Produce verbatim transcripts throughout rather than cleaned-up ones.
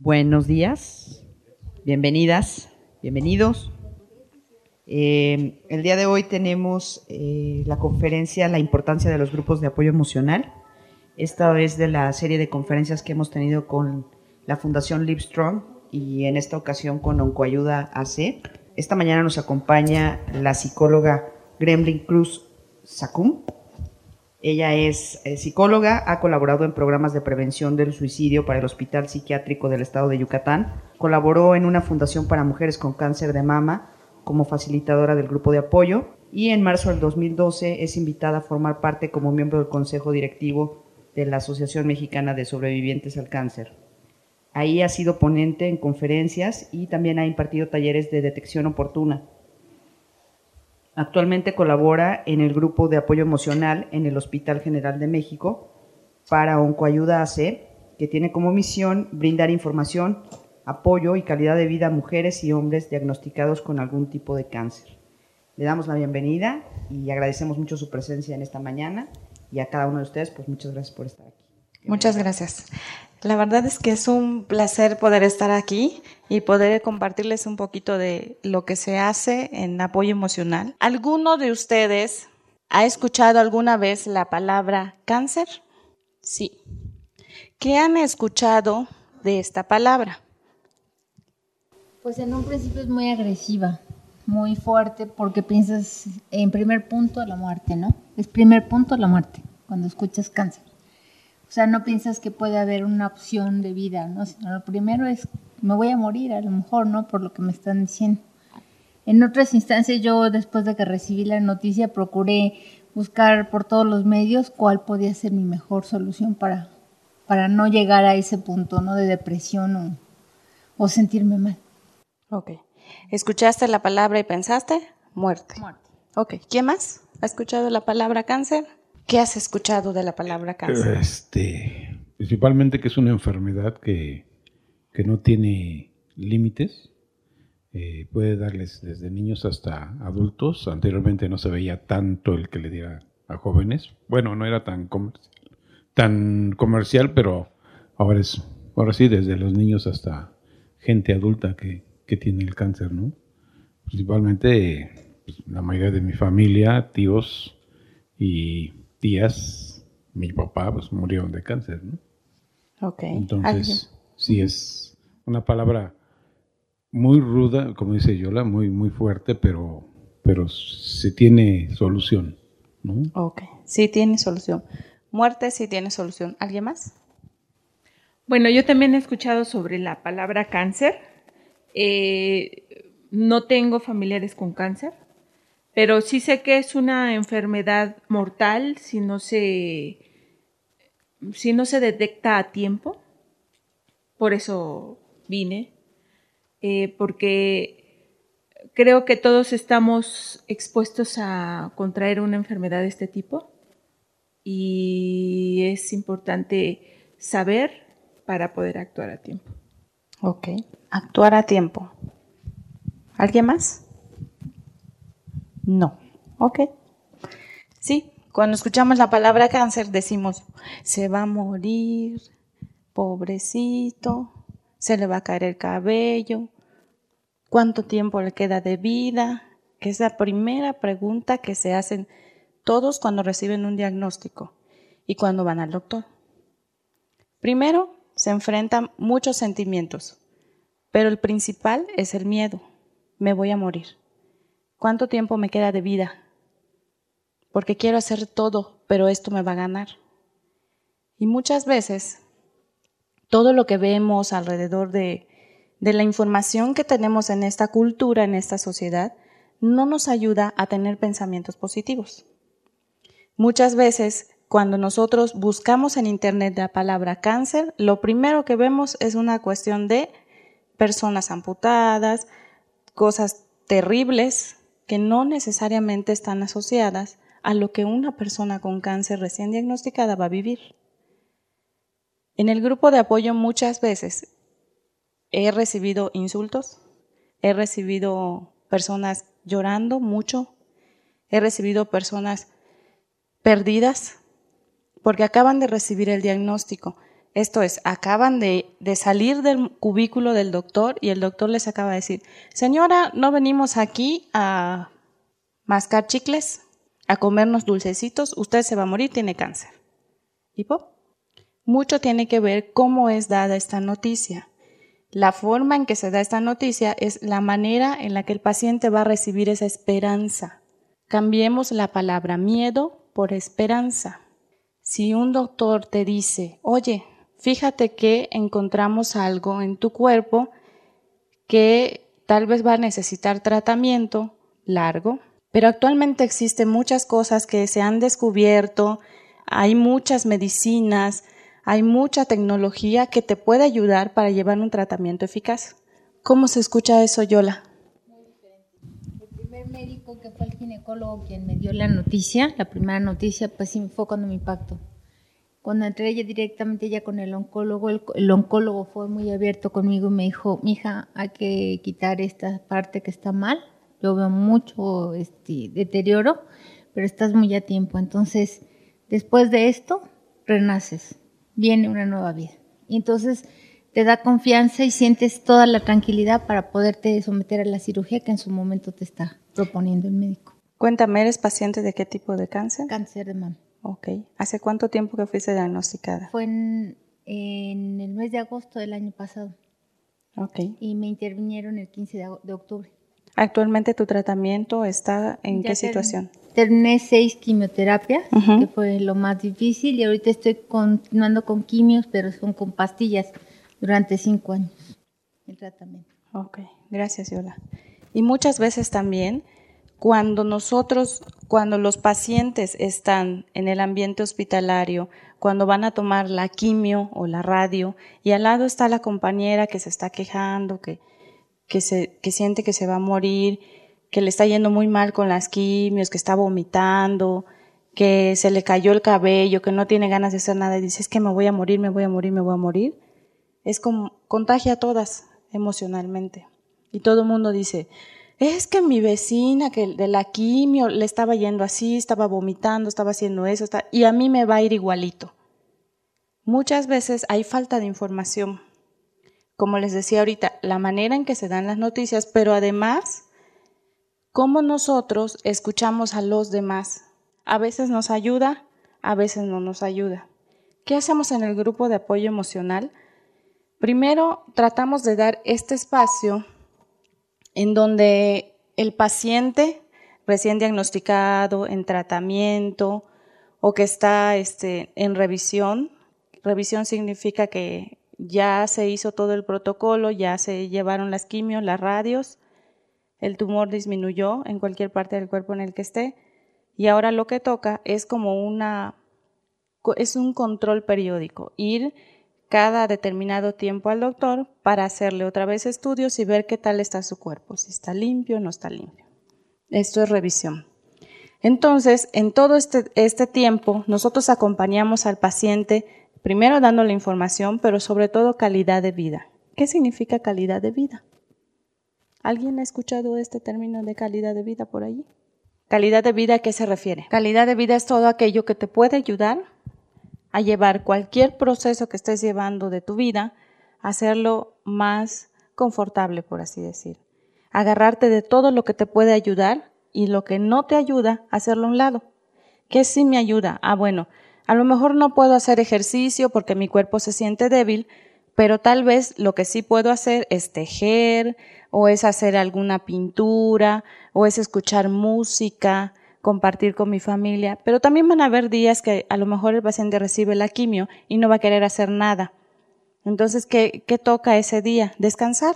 Buenos días, bienvenidas, bienvenidos. Eh, el día de hoy tenemos eh, la conferencia La importancia de los grupos de apoyo emocional. Esta vez de la serie de conferencias que hemos tenido con la Fundación Livestrong y en esta ocasión con Oncoayuda A C. Esta mañana nos acompaña la psicóloga Gremlin Cruz Sacum. Ella es eh, psicóloga, ha colaborado en programas de prevención del suicidio para el Hospital Psiquiátrico del Estado de Yucatán, colaboró en una fundación para mujeres con cáncer de mama como facilitadora del grupo de apoyo y en marzo del dos mil doce es invitada a formar parte como miembro del Consejo Directivo de la Asociación Mexicana de Sobrevivientes al Cáncer. Ahí ha sido ponente en conferencias y también ha impartido talleres de detección oportuna. Actualmente colabora en el grupo de apoyo emocional en el Hospital General de México para Oncoayuda A C, que tiene como misión brindar información, apoyo y calidad de vida a mujeres y hombres diagnosticados con algún tipo de cáncer. Le damos la bienvenida y agradecemos mucho su presencia en esta mañana y a cada uno de ustedes, pues muchas gracias por estar aquí. Muchas gracias. La verdad es que es un placer poder estar aquí y poder compartirles un poquito de lo que se hace en apoyo emocional. ¿Alguno de ustedes ha escuchado alguna vez la palabra cáncer? Sí. ¿Qué han escuchado de esta palabra? Pues en un principio es muy agresiva, muy fuerte, porque piensas en primer punto la muerte, ¿no? Es primer punto la muerte, cuando escuchas cáncer. O sea, no piensas que puede haber una opción de vida, ¿no? Sino lo primero es, me voy a morir a lo mejor, ¿no? Por lo que me están diciendo. En otras instancias yo, después de que recibí la noticia, procuré buscar por todos los medios cuál podía ser mi mejor solución para, para no llegar a ese punto, ¿no? De depresión o, o sentirme mal. Ok. ¿Escuchaste la palabra y pensaste? Muerte. Muerte. Ok. ¿Quién más ha escuchado la palabra cáncer? ¿Qué has escuchado de la palabra cáncer? Este, principalmente que es una enfermedad que, que no tiene límites, eh, puede darles desde niños hasta adultos. Anteriormente no se veía tanto el que le diera a jóvenes. Bueno, no era tan comercial, tan comercial, pero ahora es, ahora sí, desde los niños hasta gente adulta que, que tiene el cáncer, ¿no? Principalmente pues, la mayoría de mi familia, tíos y tías, mi papá, pues murieron de cáncer, ¿no? Ok. Entonces, ¿Alguien? sí es una palabra muy ruda, como dice Yola, muy, muy fuerte, pero, pero se tiene solución, ¿no? Ok. Sí tiene solución. Muerte sí tiene solución. ¿Alguien más? Bueno, yo también he escuchado sobre la palabra cáncer. Eh, no tengo familiares con cáncer, pero sí sé que es una enfermedad mortal si no se, si no se detecta a tiempo. Por eso vine, eh, porque creo que todos estamos expuestos a contraer una enfermedad de este tipo y es importante saber para poder actuar a tiempo. Ok. Actuar a tiempo. ¿Alguien más? No. Ok. Sí, cuando escuchamos la palabra cáncer decimos, se va a morir, pobrecito, se le va a caer el cabello, ¿cuánto tiempo le queda de vida? Que es la primera pregunta que se hacen todos cuando reciben un diagnóstico y cuando van al doctor. Primero, se enfrentan muchos sentimientos, pero el principal es el miedo. Me voy a morir. ¿Cuánto tiempo me queda de vida? Porque quiero hacer todo, pero esto me va a ganar. Y muchas veces, todo lo que vemos alrededor de, de la información que tenemos en esta cultura, en esta sociedad, no nos ayuda a tener pensamientos positivos. Muchas veces, cuando nosotros buscamos en internet la palabra cáncer, lo primero que vemos es una cuestión de personas amputadas, cosas terribles que no necesariamente están asociadas a lo que una persona con cáncer recién diagnosticada va a vivir. En el grupo de apoyo muchas veces he recibido insultos, he recibido personas llorando mucho, he recibido personas perdidas porque acaban de recibir el diagnóstico Esto es, acaban de, de salir del cubículo del doctor y el doctor les acaba de decir, señora, no venimos aquí a mascar chicles, a comernos dulcecitos, usted se va a morir, tiene cáncer. ¿Y pop? Mucho tiene que ver cómo es dada esta noticia. La forma en que se da esta noticia es la manera en la que el paciente va a recibir esa esperanza. Cambiemos la palabra miedo por esperanza. Si un doctor te dice, oye, fíjate que encontramos algo en tu cuerpo que tal vez va a necesitar tratamiento largo, pero actualmente existen muchas cosas que se han descubierto, hay muchas medicinas, hay mucha tecnología que te puede ayudar para llevar un tratamiento eficaz. ¿Cómo se escucha eso, Yola? Muy diferente. El primer médico que fue el ginecólogo quien me dio la noticia, la primera noticia, pues sí fue cuando me impactó. Cuando entré ella directamente ya con el oncólogo, el, el oncólogo fue muy abierto conmigo y me dijo, mija, hay que quitar esta parte que está mal. Yo veo mucho este, deterioro, pero estás muy a tiempo. Entonces, después de esto, renaces. Viene una nueva vida. Y entonces te da confianza y sientes toda la tranquilidad para poderte someter a la cirugía que en su momento te está proponiendo el médico. Cuéntame, ¿eres paciente de qué tipo de cáncer? Cáncer de mama. Ok. ¿Hace cuánto tiempo que fuiste diagnosticada? Fue en, en el mes de agosto del año pasado. Ok. Y me intervinieron el quince de, de octubre. ¿Actualmente tu tratamiento está en Ya qué ter- situación? Terminé seis quimioterapias, Ujú. que fue lo más difícil, y ahorita estoy continuando con quimios, pero son con pastillas durante cinco años el tratamiento. Ok, gracias, Yola. Y muchas veces también, cuando nosotros, cuando los pacientes están en el ambiente hospitalario, cuando van a tomar la quimio o la radio, y al lado está la compañera que se está quejando, que, que, se, que siente que se va a morir, que le está yendo muy mal con las quimios, que está vomitando, que se le cayó el cabello, que no tiene ganas de hacer nada y dice, es que me voy a morir, me voy a morir, me voy a morir. Es como, contagia a todas emocionalmente. Y todo el mundo dice, es que mi vecina que de la quimio le estaba yendo así, estaba vomitando, estaba haciendo eso, está, y a mí me va a ir igualito. Muchas veces hay falta de información. Como les decía ahorita, la manera en que se dan las noticias, pero además, cómo nosotros escuchamos a los demás. A veces nos ayuda, a veces no nos ayuda. ¿Qué hacemos en el grupo de apoyo emocional? Primero, tratamos de dar este espacio en donde el paciente recién diagnosticado, en tratamiento o que está este, en revisión, revisión significa que ya se hizo todo el protocolo, ya se llevaron las quimios, las radios, el tumor disminuyó en cualquier parte del cuerpo en el que esté y ahora lo que toca es como una, es un control periódico, ir cada determinado tiempo al doctor para hacerle otra vez estudios y ver qué tal está su cuerpo, si está limpio o no está limpio. Esto es revisión. Entonces, en todo este, este tiempo, nosotros acompañamos al paciente, primero dándole información, pero sobre todo calidad de vida. ¿Qué significa calidad de vida? ¿Alguien ha escuchado este término de calidad de vida por allí? ¿Calidad de vida a qué se refiere? Calidad de vida es todo aquello que te puede ayudar a llevar cualquier proceso que estés llevando de tu vida, a hacerlo más confortable, por así decir. Agarrarte de todo lo que te puede ayudar y lo que no te ayuda, hacerlo a un lado. ¿Qué sí me ayuda? Ah, bueno, a lo mejor no puedo hacer ejercicio porque mi cuerpo se siente débil, pero tal vez lo que sí puedo hacer es tejer, o es hacer alguna pintura, o es escuchar música, compartir con mi familia, pero también van a haber días que a lo mejor el paciente recibe la quimio y no va a querer hacer nada. Entonces, ¿qué, qué toca ese día? Descansar.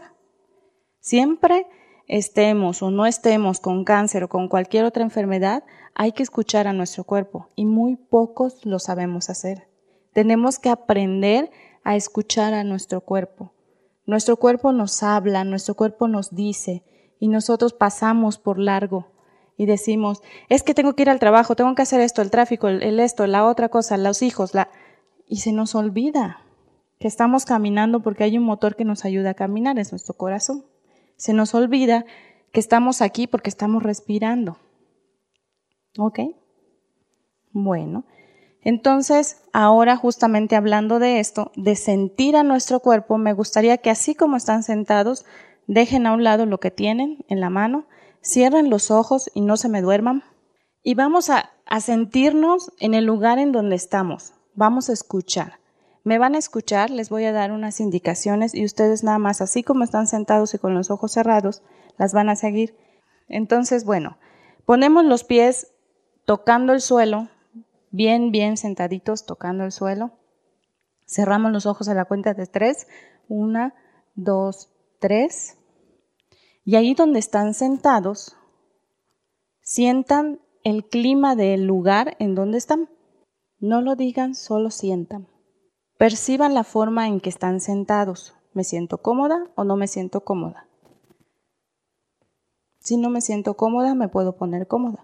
Siempre estemos o no estemos con cáncer o con cualquier otra enfermedad, hay que escuchar a nuestro cuerpo y muy pocos lo sabemos hacer. Tenemos que aprender a escuchar a nuestro cuerpo. Nuestro cuerpo nos habla, nuestro cuerpo nos dice y nosotros pasamos por largo. Y decimos, es que tengo que ir al trabajo, tengo que hacer esto, el tráfico, el, el esto, la otra cosa, los hijos, la... y se nos olvida que estamos caminando porque hay un motor que nos ayuda a caminar, es nuestro corazón. Se nos olvida que estamos aquí porque estamos respirando. ¿Ok? Bueno, Entonces, ahora justamente hablando de esto, de sentir a nuestro cuerpo, me gustaría que así como están sentados, dejen a un lado lo que tienen en la mano, cierren los ojos y no se me duerman. Y vamos a, a sentirnos en el lugar en donde estamos. Vamos a escuchar. Me van a escuchar, les voy a dar unas indicaciones y ustedes nada más, así como están sentados y con los ojos cerrados, las van a seguir. Entonces, bueno, ponemos los pies tocando el suelo, bien, bien sentaditos, tocando el suelo. Cerramos los ojos a la cuenta de tres. Una, dos, tres. Y ahí donde están sentados, sientan el clima del lugar en donde están. No lo digan, solo sientan. Perciban la forma en que están sentados. ¿Me siento cómoda o no me siento cómoda? Si no me siento cómoda, me puedo poner cómoda.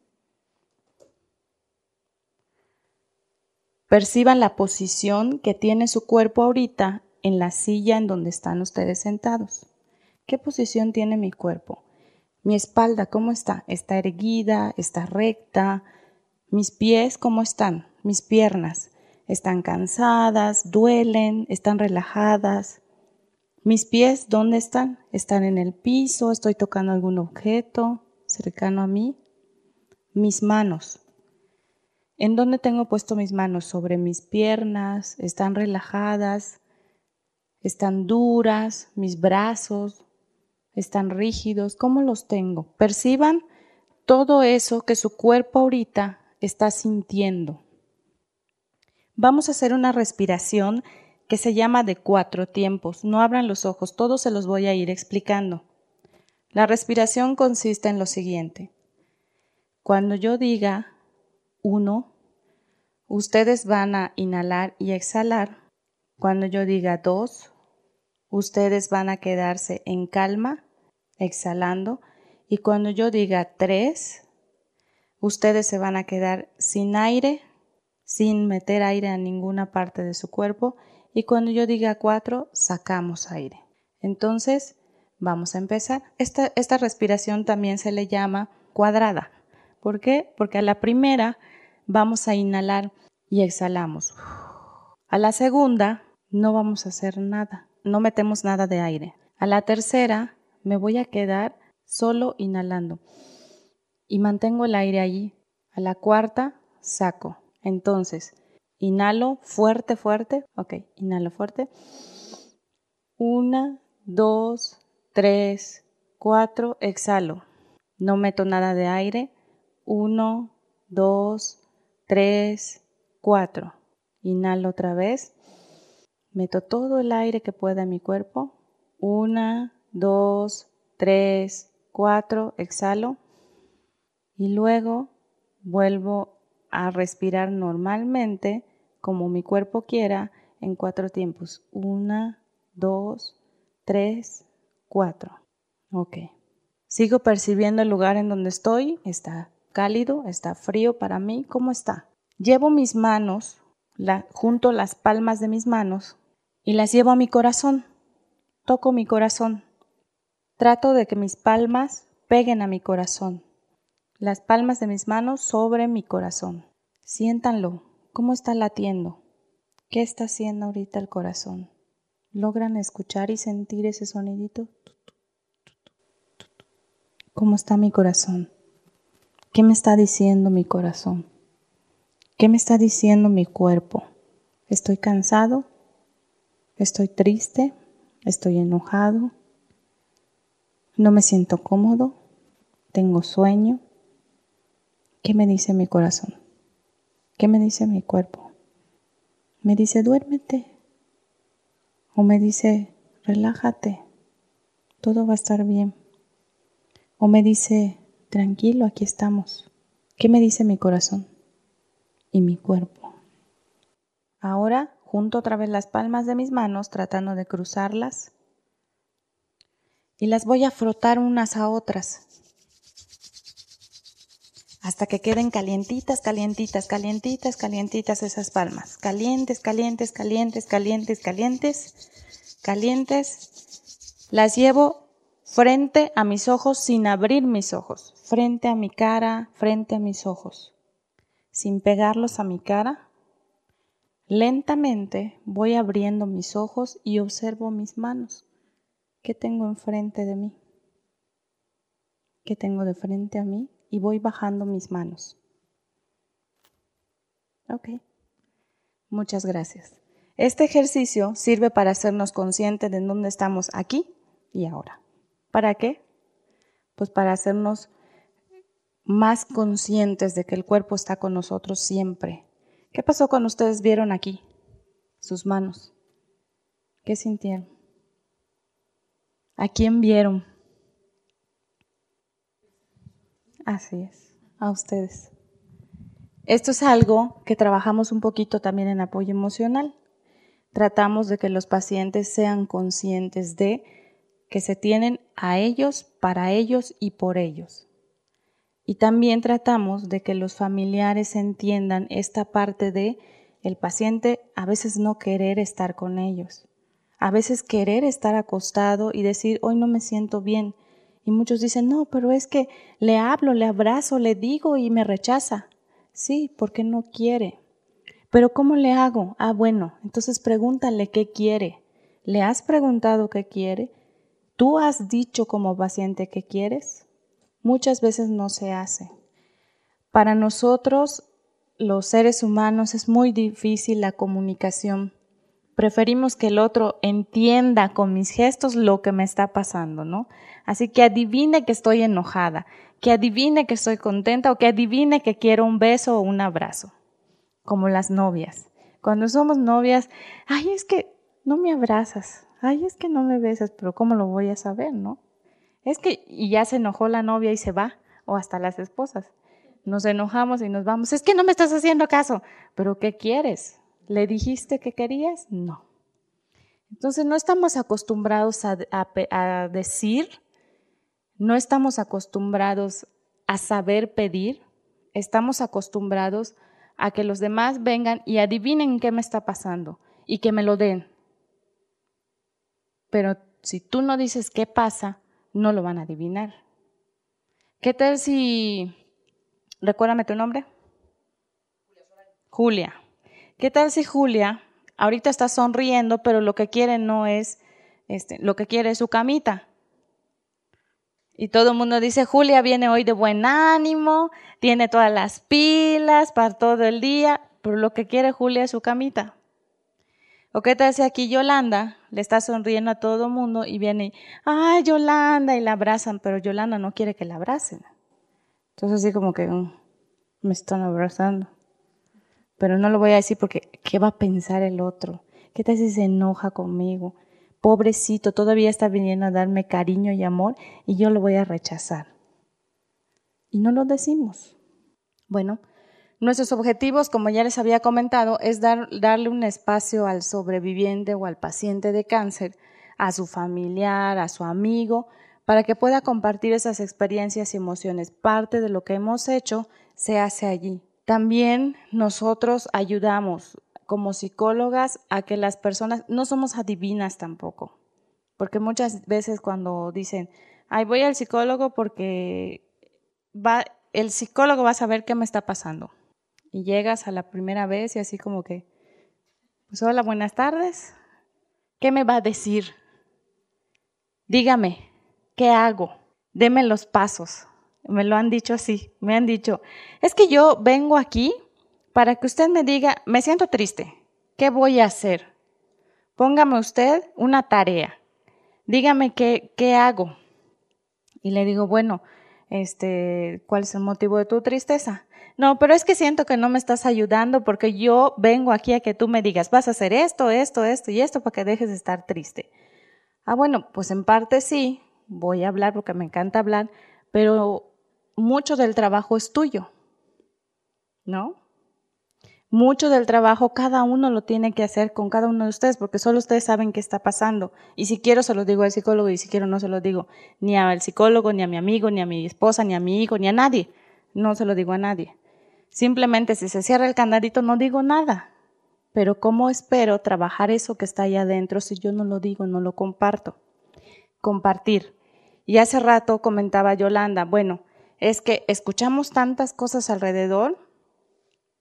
Perciban la posición que tiene su cuerpo ahorita en la silla en donde están ustedes sentados. ¿Qué posición tiene mi cuerpo? Mi espalda, ¿cómo está? ¿Está erguida? ¿Está recta? Mis pies, ¿cómo están? Mis piernas, ¿están cansadas? ¿Duelen? ¿Están relajadas? Mis pies, ¿dónde están? ¿Están en el piso? ¿Estoy tocando algún objeto cercano a mí? Mis manos. ¿En dónde tengo puesto mis manos? ¿Sobre mis piernas? ¿Están relajadas? ¿Están duras? ¿Mis brazos? ¿Están rígidos? ¿Cómo los tengo? Perciban todo eso que su cuerpo ahorita está sintiendo. Vamos a hacer una respiración que se llama de cuatro tiempos. No abran los ojos, todos se los voy a ir explicando. La respiración consiste en lo siguiente. Cuando yo diga uno, ustedes van a inhalar y exhalar. Cuando yo diga dos, ustedes van a quedarse en calma, exhalando. Y cuando yo diga tres, ustedes se van a quedar sin aire, sin meter aire a ninguna parte de su cuerpo. Y cuando yo diga cuatro, sacamos aire. Entonces, vamos a empezar. Esta, esta respiración también se le llama cuadrada. ¿Por qué? Porque a la primera vamos a inhalar y exhalamos. A la segunda no vamos a hacer nada, no metemos nada de aire. A la tercera me voy a quedar solo inhalando y mantengo el aire allí. A la cuarta saco. Entonces, inhalo fuerte, fuerte. Ok, inhalo fuerte. Una, dos, tres, cuatro. Exhalo. No meto nada de aire. Uno, dos, tres, cuatro. Inhalo otra vez. Meto todo el aire que pueda en mi cuerpo. Una, dos, tres, cuatro. Exhalo. Y luego vuelvo a respirar normalmente, como mi cuerpo quiera, en cuatro tiempos. Una, dos, tres, cuatro. Ok. Sigo percibiendo el lugar en donde estoy. Está cálido, está frío para mí. ¿Cómo está? Llevo mis manos, la, junto las palmas de mis manos y las llevo a mi corazón. Toco mi corazón. Trato de que mis palmas peguen a mi corazón. Las palmas de mis manos sobre mi corazón. Siéntanlo. ¿Cómo está latiendo? ¿Qué está haciendo ahorita el corazón? ¿Logran escuchar y sentir ese sonidito? ¿Cómo está mi corazón? ¿Qué me está diciendo mi corazón? ¿Qué me está diciendo mi cuerpo? ¿Estoy cansado? ¿Estoy triste? ¿Estoy enojado? ¿No me siento cómodo? ¿Tengo sueño? ¿Qué me dice mi corazón? ¿Qué me dice mi cuerpo? ¿Me dice duérmete? ¿O me dice relájate? Todo va a estar bien. ¿O me dice tranquilo, aquí estamos? ¿Qué me dice mi corazón y mi cuerpo? Ahora junto otra vez las palmas de mis manos tratando de cruzarlas y las voy a frotar unas a otras hasta que queden calientitas, calientitas, calientitas, calientitas esas palmas. Calientes, calientes, calientes, calientes, calientes, calientes. Las llevo frente a mis ojos sin abrir mis ojos. Frente a mi cara, frente a mis ojos. sin pegarlos a mi cara, lentamente voy abriendo mis ojos y observo mis manos. ¿Qué tengo enfrente de mí? ¿Qué tengo de frente a mí? Y voy bajando mis manos. Ok. Muchas gracias. Este ejercicio sirve para hacernos conscientes de dónde estamos aquí y ahora. ¿Para qué? Pues para hacernos más conscientes de que el cuerpo está con nosotros siempre. ¿Qué pasó cuando ustedes vieron aquí sus manos? ¿Qué sintieron? ¿A quién vieron? Así es, a ustedes. Esto es algo que trabajamos un poquito también en apoyo emocional. Tratamos de que los pacientes sean conscientes de que se tienen a ellos, para ellos y por ellos. Y también tratamos de que los familiares entiendan esta parte de el paciente a veces no querer estar con ellos, a veces querer estar acostado y decir, hoy no me siento bien. Y muchos dicen, no, pero es que le hablo, le abrazo, le digo y me rechaza. Sí, porque no quiere. Pero ¿cómo le hago? Ah, bueno, entonces pregúntale qué quiere. ¿Le has preguntado qué quiere? ¿Tú has dicho como paciente qué quieres? Muchas veces no se hace. Para nosotros, los seres humanos, es muy difícil la comunicación. Preferimos que el otro entienda con mis gestos lo que me está pasando, ¿no? Así que adivine que estoy enojada, que adivine que estoy contenta o que adivine que quiero un beso o un abrazo, como las novias. Cuando somos novias, ay, es que no me abrazas, ay, es que no me besas, pero ¿cómo lo voy a saber, no? Es que, y ya se enojó la novia y se va, o hasta las esposas. Nos enojamos y nos vamos, es que no me estás haciendo caso, pero ¿qué quieres? ¿Le dijiste que querías? No. Entonces no estamos acostumbrados a, a, a decir, no estamos acostumbrados a saber pedir, estamos acostumbrados a que los demás vengan y adivinen qué me está pasando y que me lo den. Pero si tú no dices qué pasa, no lo van a adivinar. ¿Qué tal si, recuérdame tu nombre? Julia. ¿Qué tal si Julia ahorita está sonriendo, pero lo que quiere no es, este, lo que quiere es su camita? Y todo el mundo dice, Julia viene hoy de buen ánimo, tiene todas las pilas para todo el día, pero lo que quiere Julia es su camita. ¿O qué tal si aquí Yolanda le está sonriendo a todo el mundo y viene, ay, Yolanda, y la abrazan, pero Yolanda no quiere que la abracen? Entonces así como que um, me están abrazando. Pero no lo voy a decir porque ¿qué va a pensar el otro? ¿Qué tal si se enoja conmigo? Pobrecito, todavía está viniendo a darme cariño y amor y yo lo voy a rechazar. Y no lo decimos. Bueno, nuestros objetivos, como ya les había comentado, es dar, darle un espacio al sobreviviente o al paciente de cáncer, a su familiar, a su amigo, para que pueda compartir esas experiencias y emociones. Parte de lo que hemos hecho se hace allí. También nosotros ayudamos como psicólogas a que las personas, no somos adivinas tampoco, porque muchas veces cuando dicen, ay, voy al psicólogo porque va, el psicólogo va a saber qué me está pasando. Y llegas a la primera vez y así como que, pues hola, buenas tardes, ¿qué me va a decir? Dígame, ¿qué hago? Deme los pasos. Me lo han dicho así, me han dicho, es que yo vengo aquí para que usted me diga, me siento triste, ¿qué voy a hacer? Póngame usted una tarea, dígame qué, qué hago. Y le digo, bueno, este, ¿cuál es el motivo de tu tristeza? No, pero es que siento que no me estás ayudando porque yo vengo aquí a que tú me digas, vas a hacer esto, esto, esto y esto para que dejes de estar triste. Ah, bueno, pues en parte sí, voy a hablar porque me encanta hablar, pero mucho del trabajo es tuyo, ¿no? Mucho del trabajo cada uno lo tiene que hacer con cada uno de ustedes porque solo ustedes saben qué está pasando. Y si quiero se lo digo al psicólogo y si quiero no se lo digo ni al psicólogo, ni a mi amigo, ni a mi esposa, ni a mi hijo, ni a nadie. No se lo digo a nadie. Simplemente si se cierra el candadito no digo nada. Pero ¿cómo espero trabajar eso que está ahí adentro si yo no lo digo, no lo comparto? Compartir. Y hace rato comentaba Yolanda, bueno, es que escuchamos tantas cosas alrededor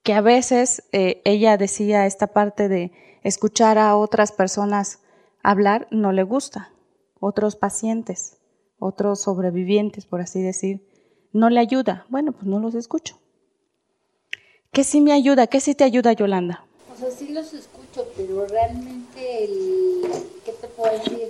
que a veces eh, ella decía esta parte de escuchar a otras personas hablar no le gusta, otros pacientes, otros sobrevivientes, por así decir, no le ayuda. Bueno, pues no los escucho. ¿Qué sí me ayuda? ¿Qué sí te ayuda, Yolanda? O sea, sí los escucho, pero realmente el... ¿Qué te puedo decir?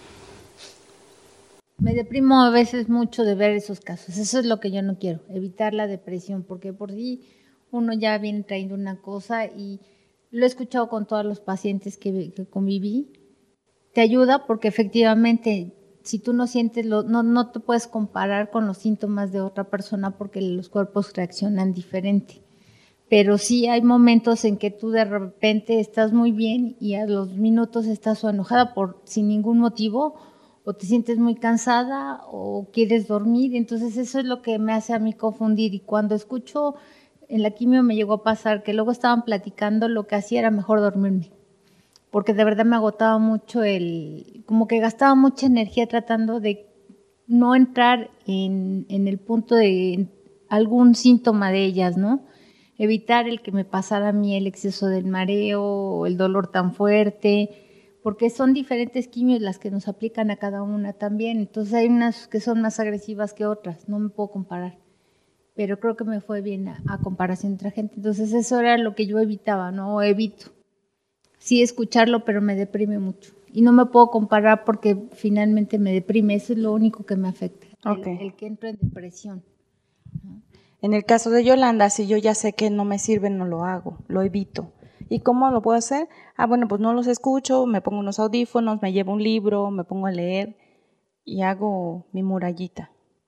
Me deprimo a veces mucho de ver esos casos. Eso es lo que yo no quiero, evitar la depresión, porque por sí uno ya viene trayendo una cosa y lo he escuchado con todos los pacientes que, que conviví. Te ayuda porque efectivamente, si tú no sientes, lo, no, no te puedes comparar con los síntomas de otra persona porque los cuerpos reaccionan diferente. Pero sí hay momentos en que tú de repente estás muy bien y a los minutos estás o enojada por sin ningún motivo, o te sientes muy cansada o quieres dormir. Entonces eso es lo que me hace a mí confundir. Y cuando escucho, en la quimio me llegó a pasar que luego estaban platicando, lo que hacía era mejor dormirme, porque de verdad me agotaba mucho el, como que gastaba mucha energía tratando de no entrar en, en el punto de algún síntoma de ellas, ¿no? Evitar el que me pasara a mí el exceso del mareo o el dolor tan fuerte, porque son diferentes quimios las que nos aplican a cada una también. Entonces hay unas que son más agresivas que otras, no me puedo comparar. Pero creo que me fue bien a, a comparación de otra gente. Entonces eso era lo que yo evitaba, ¿no? O evito. Sí escucharlo, pero me deprime mucho. Y no me puedo comparar porque finalmente me deprime. Eso es lo único que me afecta. Okay. El, el que entro en depresión. En el caso de Yolanda, si yo ya sé que no me sirve, no lo hago, lo evito. ¿Y cómo lo puedo hacer? Ah, bueno, pues no los escucho, me pongo unos audífonos, me llevo un libro, me pongo a leer y hago mi murallita.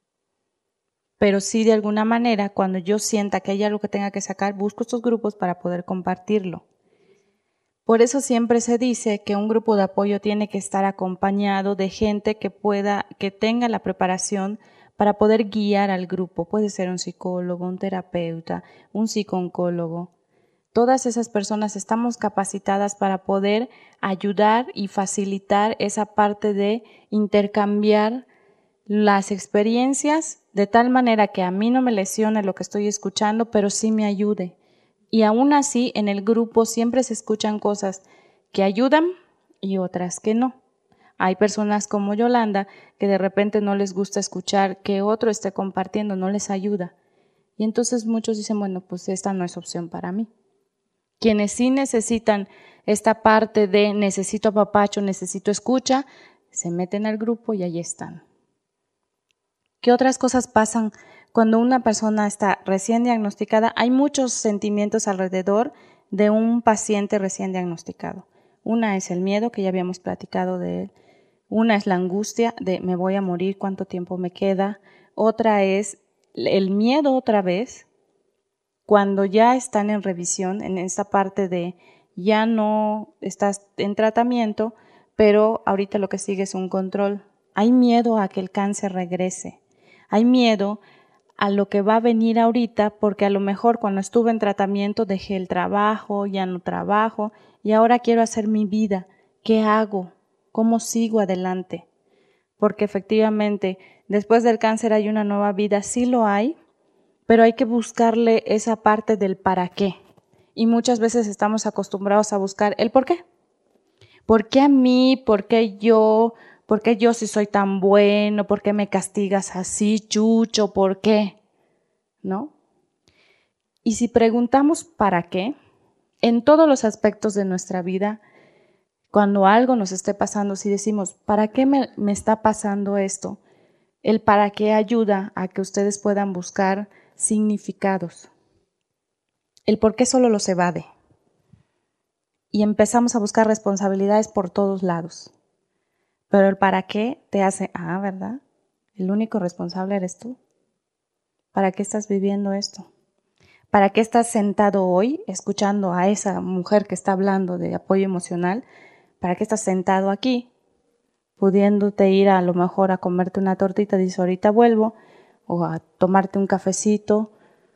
Pero sí, de alguna manera, cuando yo sienta que hay algo que tenga que sacar, busco estos grupos para poder compartirlo. Por eso siempre se dice que un grupo de apoyo tiene que estar acompañado de gente que pueda, que tenga la preparación para poder guiar al grupo. Puede ser un psicólogo, un terapeuta, un psicooncólogo. Todas esas personas estamos capacitadas para poder ayudar y facilitar esa parte de intercambiar las experiencias de tal manera que a mí no me lesione lo que estoy escuchando, pero sí me ayude. Y aún así, en el grupo siempre se escuchan cosas que ayudan y otras que no. Hay personas como Yolanda que de repente no les gusta escuchar que otro esté compartiendo, no les ayuda. Y entonces muchos dicen, bueno, pues esta no es opción para mí. Quienes sí necesitan esta parte de necesito apapacho, necesito escucha, se meten al grupo y ahí están. ¿Qué otras cosas pasan cuando una persona está recién diagnosticada? Hay muchos sentimientos alrededor de un paciente recién diagnosticado. Una es el miedo, que ya habíamos platicado de él. Una es la angustia de me voy a morir, cuánto tiempo me queda. Otra es el miedo otra vez, cuando ya están en revisión, en esta parte de ya no estás en tratamiento, pero ahorita lo que sigue es un control. Hay miedo a que el cáncer regrese. Hay miedo a lo que va a venir ahorita, porque a lo mejor cuando estuve en tratamiento dejé el trabajo, ya no trabajo, y ahora quiero hacer mi vida. ¿Qué hago? ¿Cómo sigo adelante? Porque efectivamente, después del cáncer hay una nueva vida, sí lo hay, pero hay que buscarle esa parte del para qué. Y muchas veces estamos acostumbrados a buscar el por qué. ¿Por qué a mí? ¿Por qué yo? ¿Por qué yo si soy tan bueno? ¿Por qué me castigas así, Chucho? ¿Por qué? ¿No? Y si preguntamos para qué, en todos los aspectos de nuestra vida, cuando algo nos esté pasando, si decimos, ¿para qué me, me está pasando esto? El para qué ayuda a que ustedes puedan buscar significados. El por qué solo los evade. Y empezamos a buscar responsabilidades por todos lados. Pero el para qué te hace, ah, ¿verdad? El único responsable eres tú. ¿Para qué estás viviendo esto? ¿Para qué estás sentado hoy escuchando a esa mujer que está hablando de apoyo emocional? ¿Para qué estás sentado aquí? Pudiéndote ir a, a lo mejor a comerte una tortita, dices ahorita vuelvo, o a tomarte un cafecito,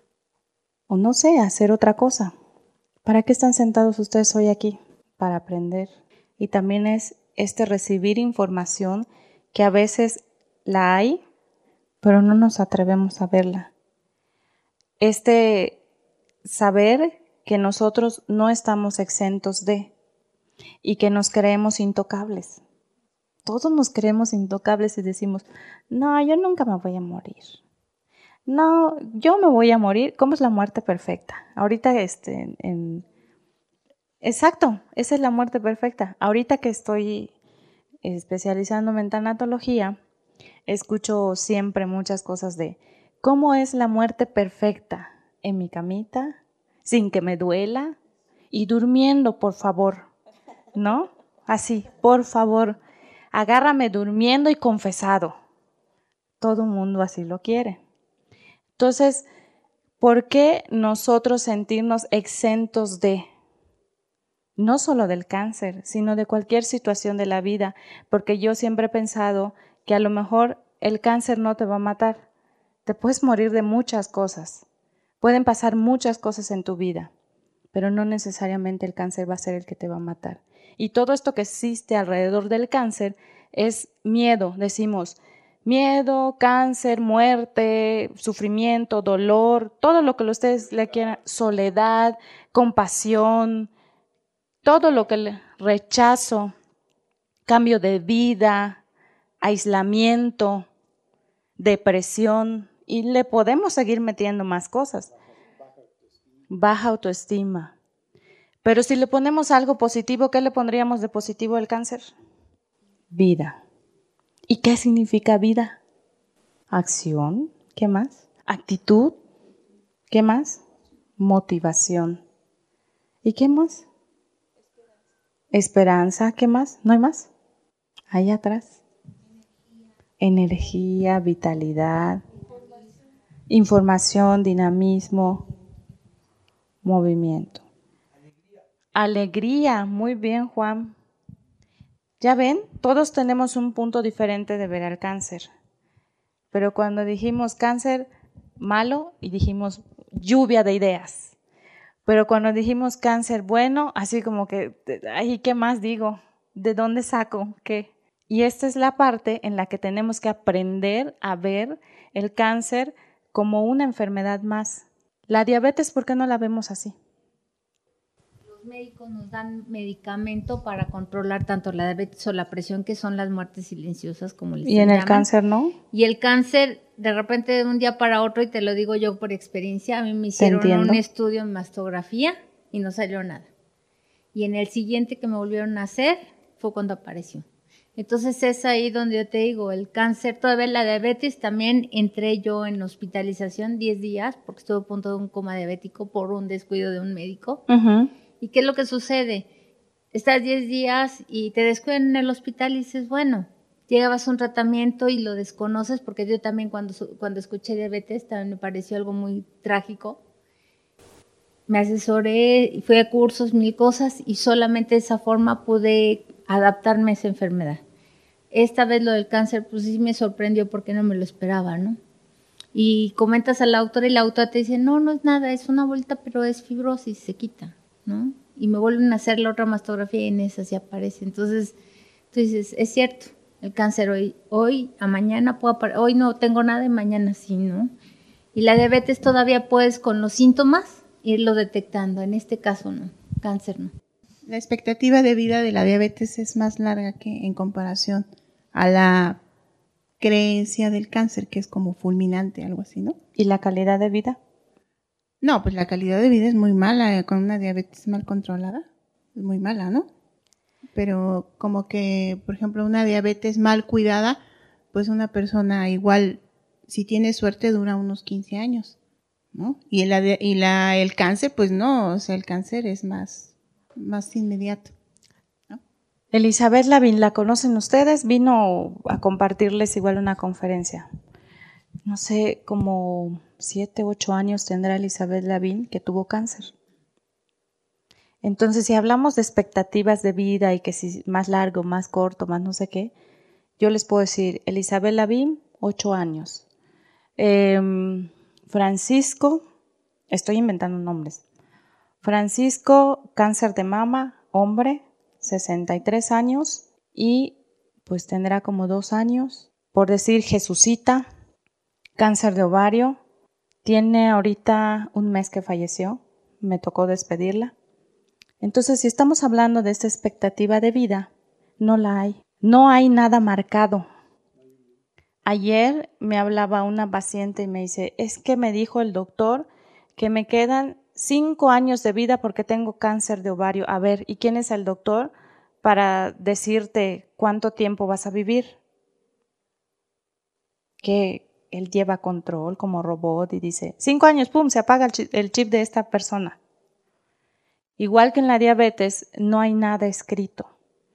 o no sé, a hacer otra cosa. ¿Para qué están sentados ustedes hoy aquí? Para aprender. Y también es este recibir información que a veces la hay, pero no nos atrevemos a verla. Este saber que nosotros no estamos exentos de y que nos creemos intocables. Todos nos creemos intocables y decimos, no, yo nunca me voy a morir. No, yo me voy a morir. ¿Cómo es la muerte perfecta? Ahorita, este, en... exacto, esa es la muerte perfecta. Ahorita que estoy especializándome en tanatología, escucho siempre muchas cosas de cómo es la muerte perfecta en mi camita, sin que me duela y durmiendo, por favor, ¿no? Así, por favor, agárrame durmiendo y confesado. Todo el mundo así lo quiere. Entonces, ¿por qué nosotros sentirnos exentos de, no solo del cáncer, sino de cualquier situación de la vida? Porque yo siempre he pensado que a lo mejor el cáncer no te va a matar. Te puedes morir de muchas cosas. Pueden pasar muchas cosas en tu vida, pero no necesariamente el cáncer va a ser el que te va a matar. Y todo esto que existe alrededor del cáncer es miedo. Decimos miedo, cáncer, muerte, sufrimiento, dolor, todo lo que ustedes le quieran, soledad, compasión, todo lo que le, rechazo, cambio de vida, aislamiento, depresión, y le podemos seguir metiendo más cosas. Baja autoestima. Pero si le ponemos algo positivo, ¿qué le pondríamos de positivo al cáncer? Vida. ¿Y qué significa vida? Acción. ¿Qué más? Actitud. ¿Qué más? Motivación. ¿Y qué más? Esperanza. ¿Qué más? ¿No hay más? Ahí atrás. Energía, vitalidad, información, dinamismo, movimiento. Alegría, muy bien, Juan. Ya ven, todos tenemos un punto diferente de ver al cáncer. Pero cuando dijimos cáncer malo, y dijimos lluvia de ideas. Pero cuando dijimos cáncer bueno, así como que, ay, ¿qué más digo? ¿De dónde saco? ¿Qué? Y esta es la parte en la que tenemos que aprender a ver el cáncer como una enfermedad más. La diabetes, ¿por qué no la vemos así? Los médicos nos dan medicamento para controlar tanto la diabetes o la presión, que son las muertes silenciosas, como les llaman. ¿Y en el cáncer no? Y el cáncer, de repente, de un día para otro, y te lo digo yo por experiencia, a mí me hicieron un estudio en mastografía y no salió nada. Y en el siguiente que me volvieron a hacer fue cuando apareció. Entonces es ahí donde yo te digo, el cáncer, todavía la diabetes, también entré yo en hospitalización diez días, porque estuve a punto de un coma diabético por un descuido de un médico. Uh-huh. ¿Y qué es lo que sucede? Estás diez días y te descuidan en el hospital y dices, bueno, llegabas a un tratamiento y lo desconoces, porque yo también cuando, cuando escuché diabetes también me pareció algo muy trágico. Me asesoré, fui a cursos, mil cosas, y solamente de esa forma pude adaptarme a esa enfermedad. Esta vez lo del cáncer, pues sí me sorprendió porque no me lo esperaba, ¿no? Y comentas a la doctora y la doctora te dice, no, no es nada, es una bolita, pero es fibrosis, se quita, ¿no? Y me vuelven a hacer la otra mastografía y en esa sí aparece. Entonces, tú dices, es cierto, el cáncer hoy, hoy a mañana puedo aparecer, hoy no tengo nada y mañana sí, ¿no? Y la diabetes todavía puedes con los síntomas irlo detectando, en este caso no, cáncer no. La expectativa de vida de la diabetes es más larga que en comparación a la creencia del cáncer, que es como fulminante, algo así, ¿no? ¿Y la calidad de vida? No, pues la calidad de vida es muy mala con una diabetes mal controlada, es muy mala, ¿no? Pero como que, por ejemplo, una diabetes mal cuidada, pues una persona igual, si tiene suerte, dura unos quince años, ¿no? Y, la, y la, el cáncer, pues no, o sea, el cáncer es más... más inmediato, ¿no? Elizabeth Lavín, ¿la conocen ustedes? Vino a compartirles igual una conferencia. No sé, como siete, ocho años tendrá Elizabeth Lavín, que tuvo cáncer. Entonces, si hablamos de expectativas de vida y que si más largo, más corto, más no sé qué, yo les puedo decir, Elizabeth Lavín, ocho años. Eh, Francisco, estoy inventando nombres. Francisco, cáncer de mama, hombre, sesenta y tres años y pues tendrá como dos años. Por decir Jesucita, cáncer de ovario, tiene ahorita un mes que falleció, me tocó despedirla. Entonces, si estamos hablando de esta expectativa de vida, no la hay. No hay nada marcado. Ayer me hablaba una paciente y me dice, es que me dijo el doctor que me quedan cinco años de vida porque tengo cáncer de ovario. A ver, ¿y quién es el doctor para decirte cuánto tiempo vas a vivir? Que él lleva control como robot y dice, cinco años, pum, se apaga el chip, el chip de esta persona. Igual que en la diabetes, no hay nada escrito.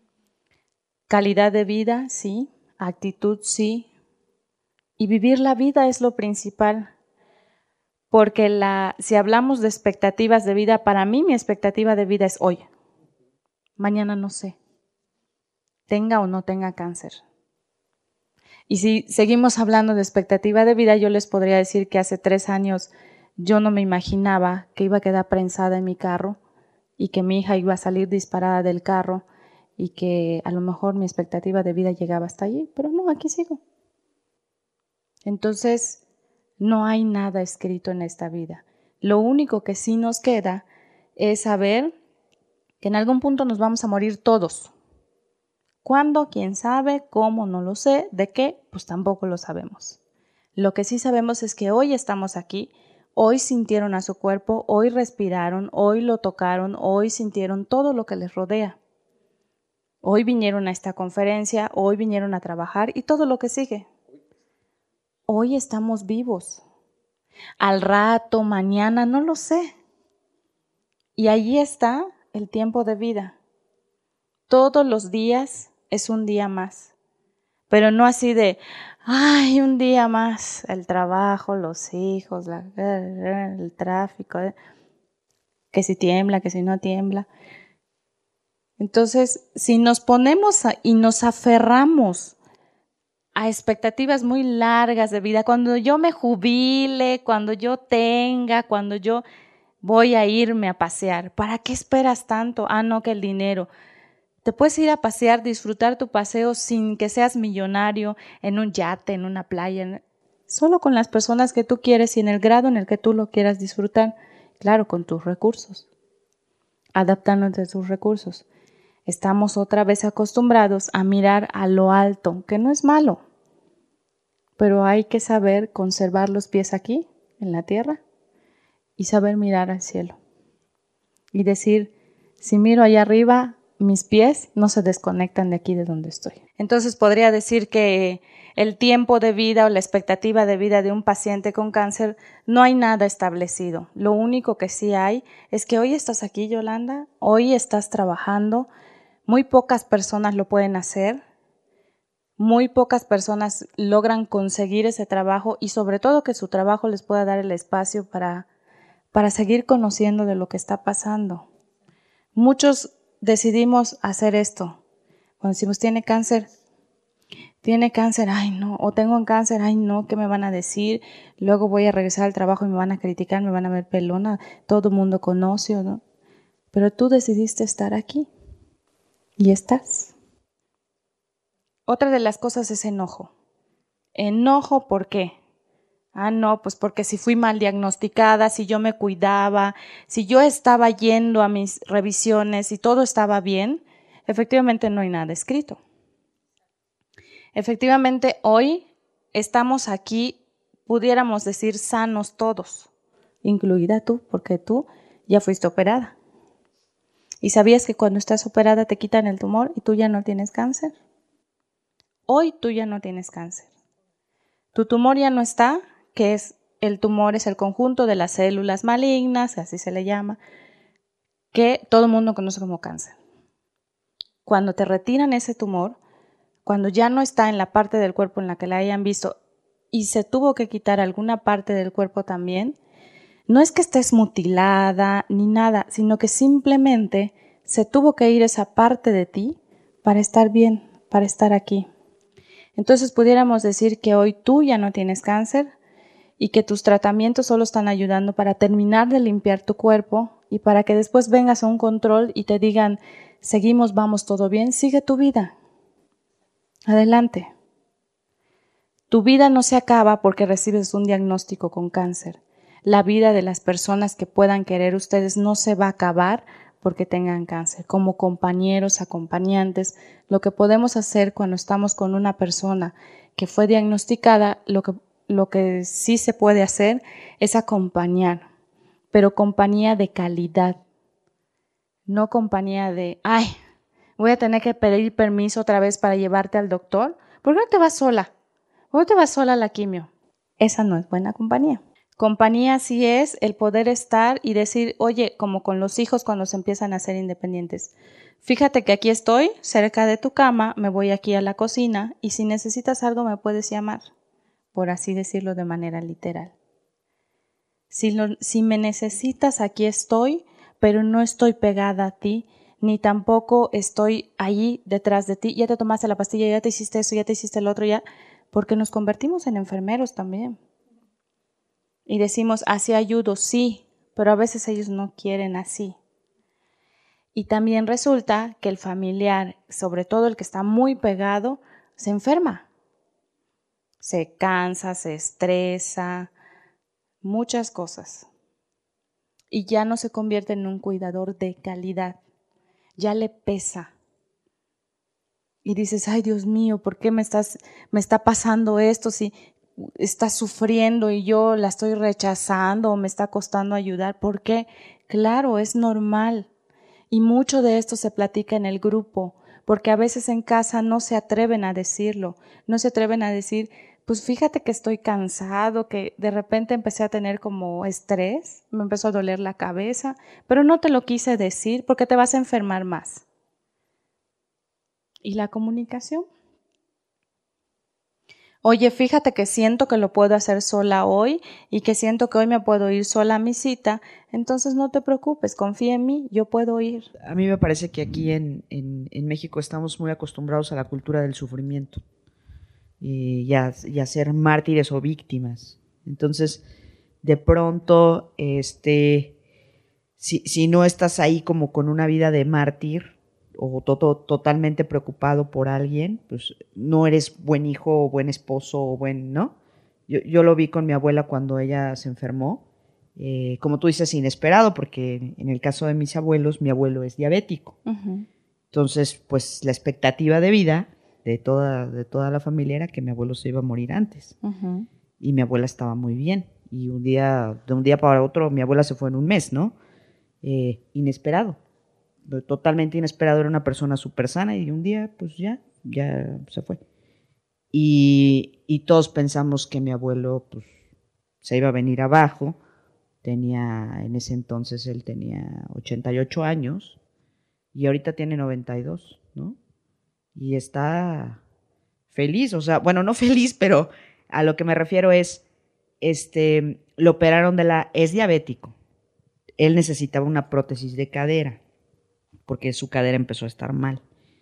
Calidad de vida, sí. Actitud, sí. Y vivir la vida es lo principal. Porque la, si hablamos de expectativas de vida, para mí mi expectativa de vida es hoy. Mañana no sé. Tenga o no tenga cáncer. Y si seguimos hablando de expectativa de vida, yo les podría decir que hace tres años yo no me imaginaba que iba a quedar prensada en mi carro y que mi hija iba a salir disparada del carro y que a lo mejor mi expectativa de vida llegaba hasta allí, pero no, aquí sigo. Entonces, no hay nada escrito en esta vida. Lo único que sí nos queda es saber que en algún punto nos vamos a morir todos. ¿Cuándo? ¿Quién sabe? ¿Cómo? No lo sé. ¿De qué? Pues tampoco lo sabemos. Lo que sí sabemos es que hoy estamos aquí, hoy sintieron a su cuerpo, hoy respiraron, hoy lo tocaron, hoy sintieron todo lo que les rodea. Hoy vinieron a esta conferencia, hoy vinieron a trabajar y todo lo que sigue. Hoy estamos vivos. Al rato, mañana, no lo sé. Y allí está el tiempo de vida. Todos los días es un día más. Pero no así de, ay, un día más. El trabajo, los hijos, la, el tráfico, que si tiembla, que si no tiembla. Entonces, si nos ponemos a, y nos aferramos a expectativas muy largas de vida, cuando yo me jubile, cuando yo tenga, cuando yo voy a irme a pasear, ¿para qué esperas tanto? Ah, no, que el dinero. Te puedes ir a pasear, disfrutar tu paseo sin que seas millonario, en un yate, en una playa, solo con las personas que tú quieres y en el grado en el que tú lo quieras disfrutar, claro, con tus recursos, adaptándote a tus recursos. Estamos otra vez acostumbrados a mirar a lo alto, que no es malo, pero hay que saber conservar los pies aquí, en la tierra, y saber mirar al cielo. Y decir, si miro allá arriba, mis pies no se desconectan de aquí de donde estoy. Entonces podría decir que el tiempo de vida o la expectativa de vida de un paciente con cáncer no hay nada establecido. Lo único que sí hay es que hoy estás aquí, Yolanda, hoy estás trabajando. Muy pocas personas lo pueden hacer, muy pocas personas logran conseguir ese trabajo y sobre todo que su trabajo les pueda dar el espacio para, para seguir conociendo de lo que está pasando. Muchos decidimos hacer esto. Cuando decimos, tiene cáncer, tiene cáncer, ay no, o tengo un cáncer, ay no, ¿qué me van a decir? Luego voy a regresar al trabajo y me van a criticar, me van a ver pelona, todo el mundo conoce, ¿no? Pero tú decidiste estar aquí y estás. Otra de las cosas es enojo. Enojo, ¿por qué? Ah, no, pues porque si fui mal diagnosticada, si yo me cuidaba, si yo estaba yendo a mis revisiones y todo estaba bien, efectivamente no hay nada escrito. Efectivamente hoy estamos aquí, pudiéramos decir sanos todos, incluida tú, porque tú ya fuiste operada. ¿Y sabías que cuando estás operada te quitan el tumor y tú ya no tienes cáncer? Hoy tú ya no tienes cáncer. Tu tumor ya no está, que es el tumor es el conjunto de las células malignas, así se le llama, que todo el mundo conoce como cáncer. Cuando te retiran ese tumor, cuando ya no está en la parte del cuerpo en la que la hayan visto y se tuvo que quitar alguna parte del cuerpo también, no es que estés mutilada ni nada, sino que simplemente se tuvo que ir esa parte de ti para estar bien, para estar aquí. Entonces pudiéramos decir que hoy tú ya no tienes cáncer y que tus tratamientos solo están ayudando para terminar de limpiar tu cuerpo y para que después vengas a un control y te digan, seguimos, vamos, todo bien, sigue tu vida. Adelante. Tu vida no se acaba porque recibes un diagnóstico con cáncer. la vida de las personas que puedan querer ustedes no se va a acabar porque tengan cáncer. Como compañeros, acompañantes, lo que podemos hacer cuando estamos con una persona que fue diagnosticada, lo que, lo que sí se puede hacer es acompañar, pero compañía de calidad, no compañía de, ay, voy a tener que pedir permiso otra vez para llevarte al doctor. ¿Por qué no te vas sola? ¿Por qué te vas sola a la quimio? Esa no es buena compañía. Compañía sí es el poder estar y decir, oye, como con los hijos cuando se empiezan a ser independientes. Fíjate que aquí estoy, cerca de tu cama, me voy aquí a la cocina y si necesitas algo me puedes llamar, por así decirlo de manera literal. Si, lo, si me necesitas, aquí estoy, pero no estoy pegada a ti, ni tampoco estoy ahí detrás de ti. Ya te tomaste la pastilla, ya te hiciste eso, ya te hiciste el otro, ya, porque nos convertimos en enfermeros también. Y decimos, así ayudo, sí, pero a veces ellos no quieren así. Y también resulta que el familiar, sobre todo el que está muy pegado, se enferma. Se cansa, se estresa, muchas cosas. Y ya no se convierte en un cuidador de calidad. Ya le pesa. Y dices, ay Dios mío, ¿por qué me estás, me está pasando esto? Si está sufriendo y yo la estoy rechazando o me está costando ayudar. ¿Por qué? Claro, es normal. Y mucho de esto se platica en el grupo, porque a veces en casa no se atreven a decirlo, no se atreven a decir, pues fíjate que estoy cansado, que de repente empecé a tener como estrés, me empezó a doler la cabeza, pero no te lo quise decir porque te vas a enfermar más. ¿Y la comunicación? Oye, fíjate que siento que lo puedo hacer sola hoy y que siento que hoy me puedo ir sola a mi cita, entonces no te preocupes, confía en mí, yo puedo ir. A mí me parece que aquí en, en, en México estamos muy acostumbrados a la cultura del sufrimiento y, y, a, y a ser mártires o víctimas. Entonces, de pronto, este, si, si no estás ahí como con una vida de mártir, o to- to- totalmente preocupado por alguien, pues no eres buen hijo o buen esposo o buen, ¿no? Yo, yo lo vi con mi abuela cuando ella se enfermó, eh, como tú dices, inesperado, porque en el caso de mis abuelos, mi abuelo es diabético. Uh-huh. Entonces, pues la expectativa de vida de toda, de toda la familia era que mi abuelo se iba a morir antes. Uh-huh. Y mi abuela estaba muy bien. Y un día, de un día para otro, mi abuela se fue en un mes, ¿no? Eh, inesperado. Totalmente inesperado, era una persona súper sana y un día pues ya, ya se fue. Y, y todos pensamos que mi abuelo pues se iba a venir abajo, tenía, en ese entonces él tenía ochenta y ocho años y ahorita tiene noventa y dos, ¿no? Y está feliz, o sea, bueno, no feliz, pero a lo que me refiero es, este, lo operaron de la, es diabético, él necesitaba una prótesis de cadera, porque su cadera empezó a estar mal.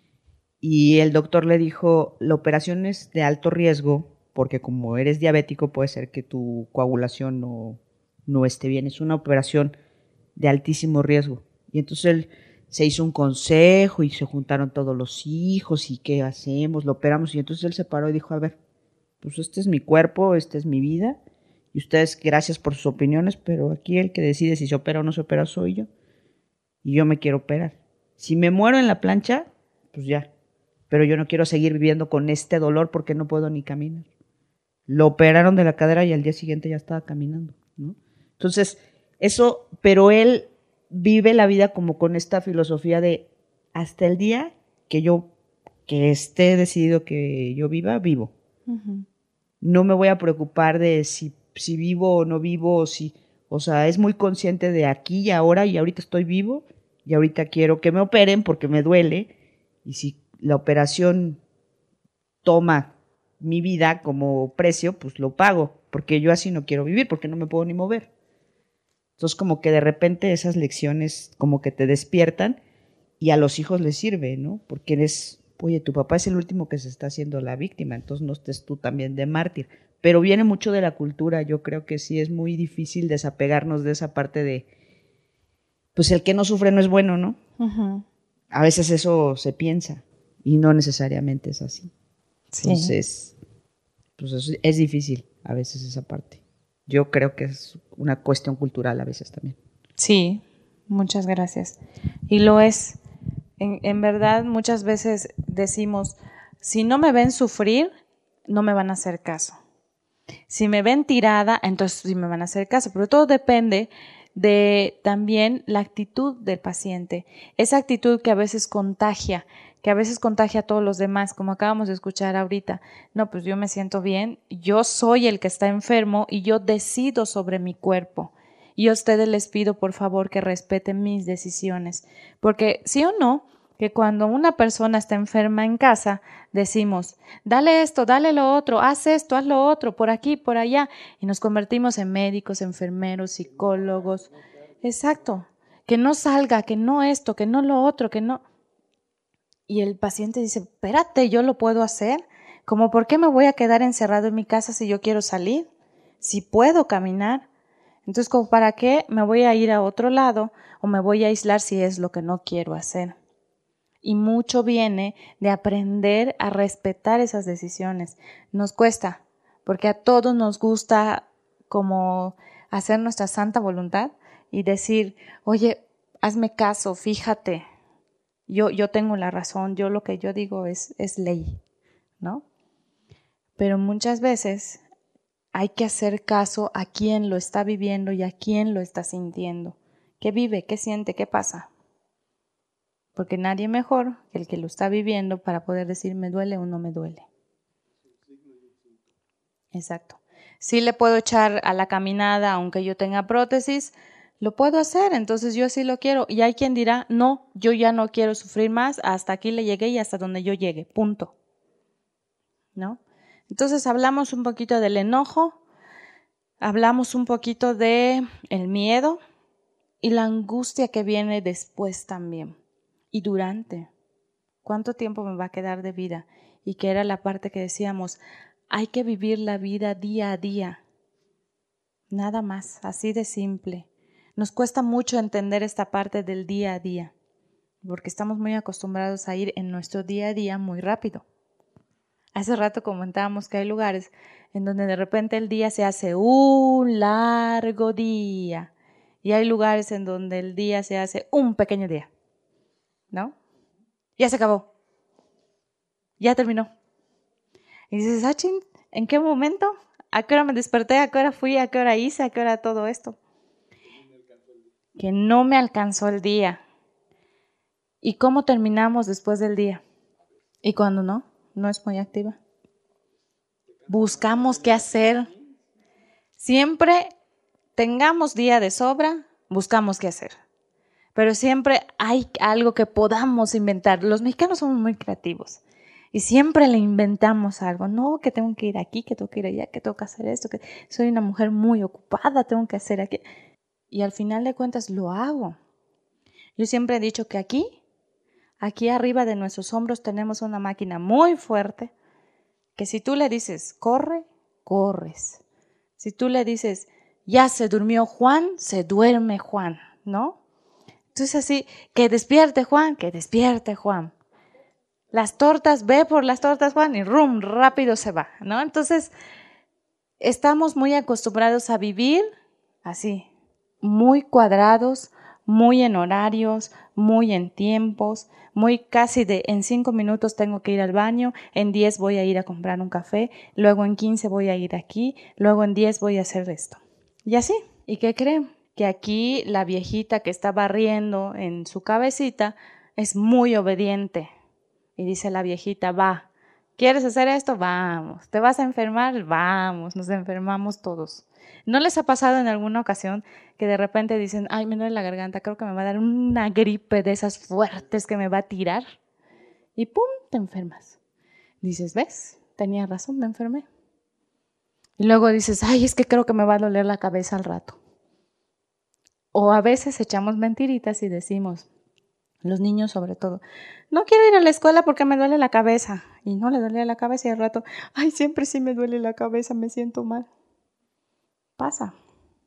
Y el doctor le dijo, la operación es de alto riesgo, porque como eres diabético puede ser que tu coagulación no, no esté bien. Es una operación de altísimo riesgo. Y entonces él se hizo un consejo y se juntaron todos los hijos y qué hacemos, lo operamos. Y entonces él se paró y dijo, a ver, pues este es mi cuerpo, esta es mi vida. Y ustedes, gracias por sus opiniones, pero aquí el que decide si se opera o no se opera soy yo. Y yo me quiero operar. Si me muero en la plancha, pues ya. Pero yo no quiero seguir viviendo con este dolor porque no puedo ni caminar. Lo operaron de la cadera y al día siguiente ya estaba caminando, ¿no? Entonces, eso, pero él vive la vida como con esta filosofía de hasta el día que yo, que esté decidido que yo viva, vivo. Uh-huh. No me voy a preocupar de si, si vivo o no vivo, o si, o sea, es muy consciente de aquí y ahora y ahorita estoy vivo. Y ahorita quiero que me operen porque me duele. Y si la operación toma mi vida como precio, pues lo pago. Porque yo así no quiero vivir, porque no me puedo ni mover. Entonces como que de repente esas lecciones como que te despiertan y a los hijos les sirve, ¿no? Porque eres, oye, tu papá es el último que se está haciendo la víctima, entonces no estés tú también de mártir. Pero viene mucho de la cultura. Yo creo que sí es muy difícil desapegarnos de esa parte de pues el que no sufre no es bueno, ¿no? Uh-huh. A veces eso se piensa y no necesariamente es así. Sí. Entonces, pues es, es difícil a veces esa parte. yo creo que es una cuestión cultural a veces también. Sí, muchas gracias. Y lo es. En, en verdad, muchas veces decimos, si no me ven sufrir, no me van a hacer caso. Si me ven tirada, entonces sí me van a hacer caso. Pero todo depende de también la actitud del paciente. Esa actitud que a veces contagia, que a veces contagia a todos los demás, como acabamos de escuchar ahorita. No, pues yo me siento bien, yo soy el que está enfermo y yo decido sobre mi cuerpo. Y a ustedes les pido, por favor, que respeten mis decisiones. Porque sí o no, que cuando una persona está enferma en casa, decimos, dale esto, dale lo otro, haz esto, haz lo otro, por aquí, por allá. Y nos convertimos en médicos, enfermeros, psicólogos. Exacto. Que no salga, que no esto, que no lo otro, que no. Y el paciente dice, espérate, yo lo puedo hacer. Como, ¿por qué me voy a quedar encerrado en mi casa si yo quiero salir? Si puedo caminar. Entonces, ¿como para qué me voy a ir a otro lado o me voy a aislar si es lo que no quiero hacer? Y mucho viene de aprender a respetar esas decisiones. Nos cuesta, porque a todos nos gusta como hacer nuestra santa voluntad y decir, oye, hazme caso, fíjate, yo, yo tengo la razón, yo lo que yo digo es, es ley, ¿no? Pero muchas veces hay que hacer caso a quien lo está viviendo y a quien lo está sintiendo. ¿Qué vive? ¿Qué siente? ¿Qué pasa? Porque nadie mejor que el que lo está viviendo para poder decir me duele o no me duele. Exacto. Sí le puedo echar a la caminada aunque yo tenga prótesis, lo puedo hacer, entonces yo sí lo quiero. Y hay quien dirá, no, yo ya no quiero sufrir más, hasta aquí le llegué y hasta donde yo llegue, punto. ¿No? Entonces hablamos un poquito del enojo, hablamos un poquito de el miedo y la angustia que viene después también. Y durante, ¿cuánto tiempo me va a quedar de vida? Y que era la parte que decíamos, hay que vivir la vida día a día. Nada más, así de simple. Nos cuesta mucho entender esta parte del día a día, porque estamos muy acostumbrados a ir en nuestro día a día muy rápido. Hace rato comentábamos que hay lugares en donde de repente el día se hace un largo día y hay lugares en donde el día se hace un pequeño día. ¿No? Ya se acabó. Ya terminó. Y dices, ah, chin, ¿en qué momento? ¿A qué hora me desperté? ¿A qué hora fui? ¿A qué hora hice? ¿A qué hora todo esto? Que no me alcanzó el día. ¿Y cómo terminamos después del día? ¿Y cuando no? No es muy activa. Buscamos qué hacer. Siempre tengamos día de sobra, buscamos qué hacer. Pero siempre hay algo que podamos inventar. Los mexicanos somos muy creativos y siempre le inventamos algo. No, que tengo que ir aquí, que tengo que ir allá, que tengo que hacer esto, que soy una mujer muy ocupada, tengo que hacer aquí. Y al final de cuentas lo hago. Yo siempre he dicho que aquí, aquí arriba de nuestros hombros tenemos una máquina muy fuerte que si tú le dices, corre, corres. Si tú le dices, ya se durmió Juan, se duerme Juan, ¿no? Entonces así, que despierte Juan, que despierte Juan. Las tortas, ve por las tortas Juan y rum, rápido se va, ¿no? Entonces, estamos muy acostumbrados a vivir así, muy cuadrados, muy en horarios, muy en tiempos, muy casi de en cinco minutos tengo que ir al baño, en diez voy a ir a comprar un café, luego en quince voy a ir aquí, luego en diez voy a hacer esto. Y así, ¿y qué creen? Que aquí la viejita que está barriendo en su cabecita es muy obediente. Y dice la viejita, va, ¿quieres hacer esto? Vamos. ¿Te vas a enfermar? Vamos, nos enfermamos todos. ¿No les ha pasado en alguna ocasión que de repente dicen, ay, me duele la garganta, creo que me va a dar una gripe de esas fuertes que me va a tirar? Y pum, te enfermas. Dices, ¿ves? Tenía razón, me enfermé. Y luego dices, ay, es que creo que me va a doler la cabeza al rato. O a veces echamos mentiritas y decimos, los niños sobre todo, no quiero ir a la escuela porque me duele la cabeza. Y no le duele la cabeza y al rato, ay, siempre sí me duele la cabeza, me siento mal. Pasa.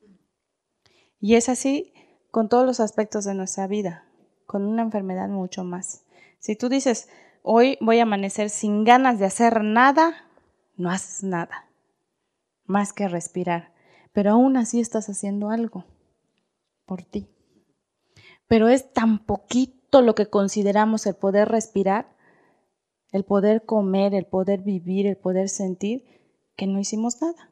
Y es así con todos los aspectos de nuestra vida, con una enfermedad mucho más. Si tú dices, hoy voy a amanecer sin ganas de hacer nada, no haces nada, más que respirar. pero aún así estás haciendo algo por ti. Pero es tan poquito lo que consideramos el poder respirar, el poder comer, el poder vivir, el poder sentir, que no hicimos nada.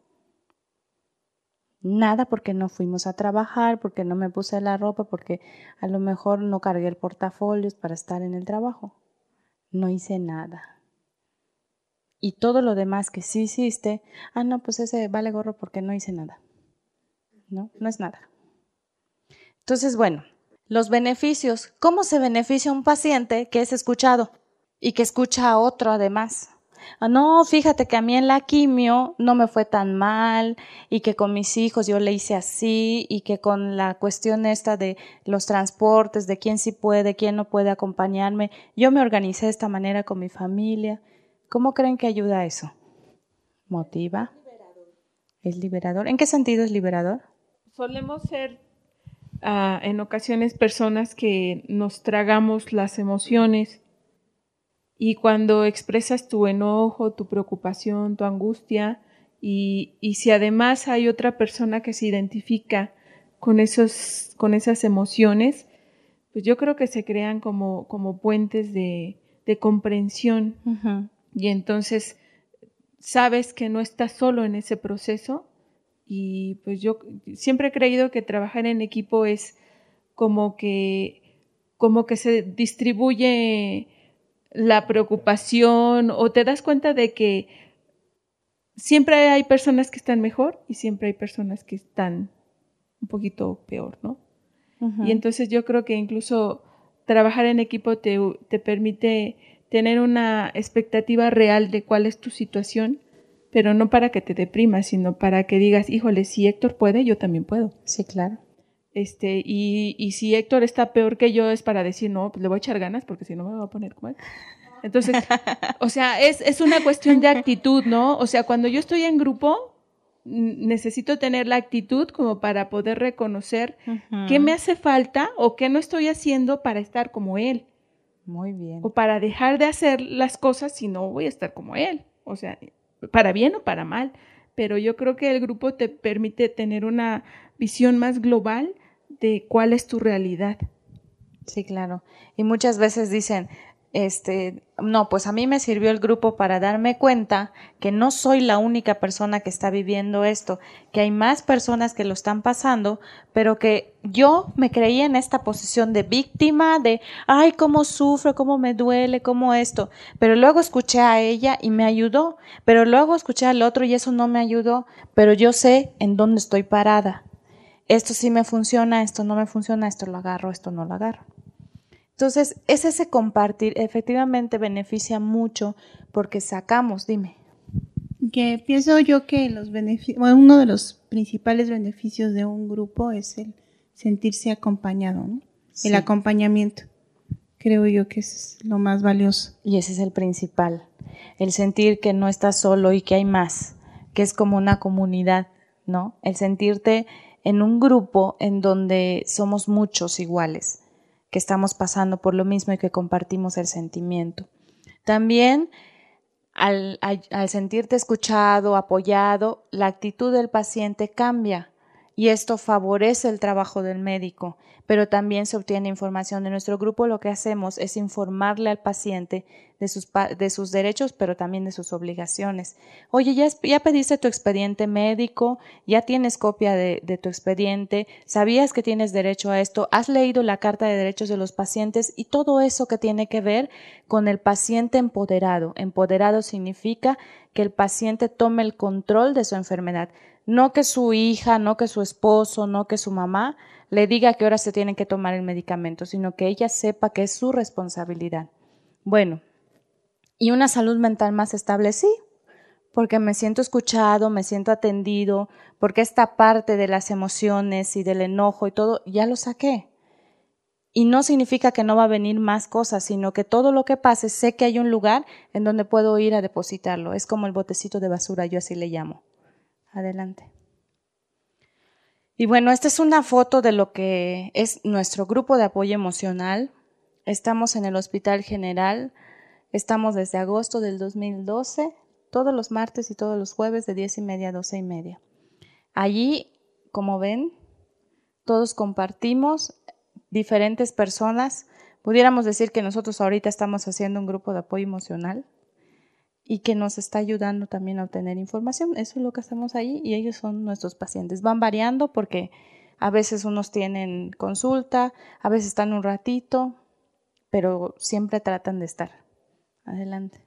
Nada porque no fuimos a trabajar, porque no me puse la ropa, porque a lo mejor no cargué el portafolios para estar en el trabajo. No hice nada. Y todo lo demás que sí hiciste, ah, no, pues ese vale gorro porque no hice nada. No, no es nada. Entonces, bueno, los beneficios. ¿Cómo se beneficia un paciente que es escuchado y que escucha a otro además? Ah, no, fíjate que a mí en la quimio no me fue tan mal y que con mis hijos yo le hice así y que con la cuestión esta de los transportes, de quién sí puede, quién no puede acompañarme, yo me organicé de esta manera con mi familia. ¿Cómo creen que ayuda eso? ¿Motiva? ¿Es liberador? ¿En qué sentido es liberador? Solemos ser uh, en ocasiones personas que nos tragamos las emociones. Y cuando expresas tu enojo, tu preocupación, tu angustia, y, y si además hay otra persona que se identifica con, esos, con esas emociones, pues yo creo que se crean como, como puentes de, de comprensión. Uh-huh. Y entonces sabes que no estás solo en ese proceso. Y pues yo siempre he creído que trabajar en equipo es como que, como que se distribuye la preocupación, o te das cuenta de que siempre hay personas que están mejor y siempre hay personas que están un poquito peor, ¿no? Uh-huh. Y entonces yo creo que incluso trabajar en equipo te, te permite tener una expectativa real de cuál es tu situación, pero no para que te deprimas, sino para que digas, híjole, si Héctor puede, yo también puedo. Sí, claro. Este, y, y si Héctor está peor que yo, es para decir, no, pues le voy a echar ganas porque si no me va a poner como él. Entonces, o sea, es, es una cuestión de actitud, ¿no? O sea, cuando yo estoy en grupo, necesito tener la actitud como para poder reconocer uh-huh. qué me hace falta o qué no estoy haciendo para estar como él. Muy bien. O para dejar de hacer las cosas si no voy a estar como él. O sea, para bien o para mal. Pero yo creo que el grupo te permite tener una visión más global de cuál es tu realidad. Sí, claro. Y muchas veces dicen, este, no, pues a mí me sirvió el grupo para darme cuenta que no soy la única persona que está viviendo esto, que hay más personas que lo están pasando, pero que yo me creía en esta posición de víctima, de, ay, cómo sufro, cómo me duele, cómo esto, pero luego escuché a ella y me ayudó, pero luego escuché al otro y eso no me ayudó, pero yo sé en dónde estoy parada. Esto sí me funciona, esto no me funciona, esto lo agarro, esto no lo agarro. Entonces, es ese compartir, efectivamente beneficia mucho porque sacamos, dime. Que pienso yo que los beneficios, bueno, uno de los principales beneficios de un grupo es el sentirse acompañado, ¿no? Sí. El acompañamiento. Creo yo que es lo más valioso. Y ese es el principal, el sentir que no estás solo y que hay más, que es como una comunidad, ¿no? El sentirte en un grupo en donde somos muchos iguales, que estamos pasando por lo mismo y que compartimos el sentimiento. También al, al, al sentirte escuchado, apoyado, la actitud del paciente cambia y esto favorece el trabajo del médico, pero también se obtiene información. De nuestro grupo lo que hacemos es informarle al paciente de sus, de sus derechos, pero también de sus obligaciones. Oye, ¿ya, ya pediste tu expediente médico? ¿Ya tienes copia de, de tu expediente? ¿Sabías que tienes derecho a esto? ¿Has leído la Carta de Derechos de los Pacientes? Y todo eso que tiene que ver con el paciente empoderado. Empoderado significa que el paciente tome el control de su enfermedad. No que su hija, no que su esposo, no que su mamá le diga a qué hora se tiene que tomar el medicamento, sino que ella sepa que es su responsabilidad. Bueno, y una salud mental más estable, sí, porque me siento escuchado, me siento atendido, porque esta parte de las emociones y del enojo y todo, ya lo saqué. Y no significa que no va a venir más cosas, sino que todo lo que pase, sé que hay un lugar en donde puedo ir a depositarlo. Es como el botecito de basura, yo así le llamo. Adelante. Y bueno, esta es una foto de lo que es nuestro grupo de apoyo emocional. Estamos en el Hospital General, estamos desde agosto del dos mil doce, todos los martes y todos los jueves de diez y media a doce y media. Allí, como ven, todos compartimos, diferentes personas. Pudiéramos decir que nosotros ahorita estamos haciendo un grupo de apoyo emocional y que nos está ayudando también a obtener información. Eso es lo que hacemos ahí y ellos son nuestros pacientes. Van variando porque a veces unos tienen consulta, a veces están un ratito, pero siempre tratan de estar. Adelante.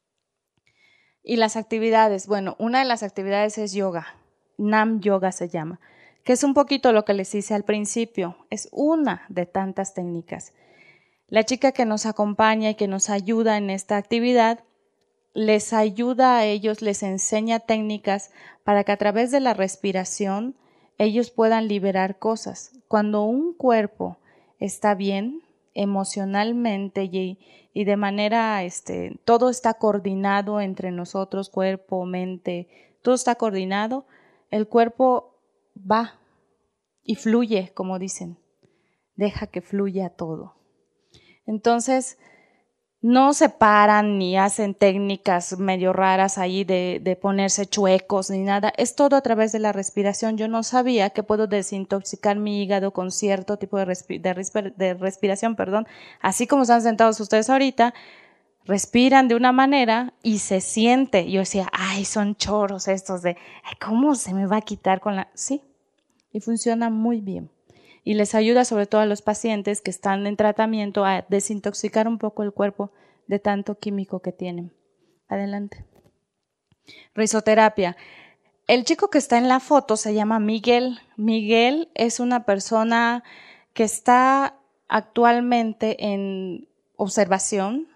Y las actividades, bueno, una de las actividades es yoga, Nam Yoga se llama, que es un poquito lo que les hice al principio, es una de tantas técnicas. La chica que nos acompaña y que nos ayuda en esta actividad, les ayuda a ellos, les enseña técnicas para que a través de la respiración ellos puedan liberar cosas. Cuando un cuerpo está bien emocionalmente y, y de manera, este, todo está coordinado entre nosotros, cuerpo, mente, todo está coordinado, el cuerpo va y fluye, como dicen, deja que fluya todo. Entonces, no se paran ni hacen técnicas medio raras ahí de, de ponerse chuecos ni nada. Es todo a través de la respiración. Yo no sabía que puedo desintoxicar mi hígado con cierto tipo de, respi- de, resp- de respiración, perdón. Así como están sentados ustedes ahorita, respiran de una manera y se siente. Yo decía, ay, son choros estos de, ay, ¿cómo se me va a quitar con la...? Sí, y funciona muy bien. Y les ayuda sobre todo a los pacientes que están en tratamiento a desintoxicar un poco el cuerpo de tanto químico que tienen. Adelante. Risoterapia. El chico que está en la foto se llama Miguel. Miguel es una persona que está actualmente en observación.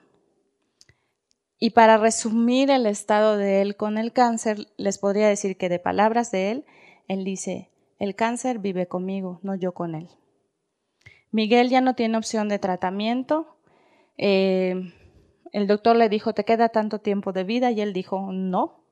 Y para resumir el estado de él con el cáncer, les podría decir que de palabras de él, él dice, el cáncer vive conmigo, no yo con él. Miguel ya no tiene opción de tratamiento. Eh, el doctor le dijo, ¿te queda tanto tiempo de vida? Y él dijo, no.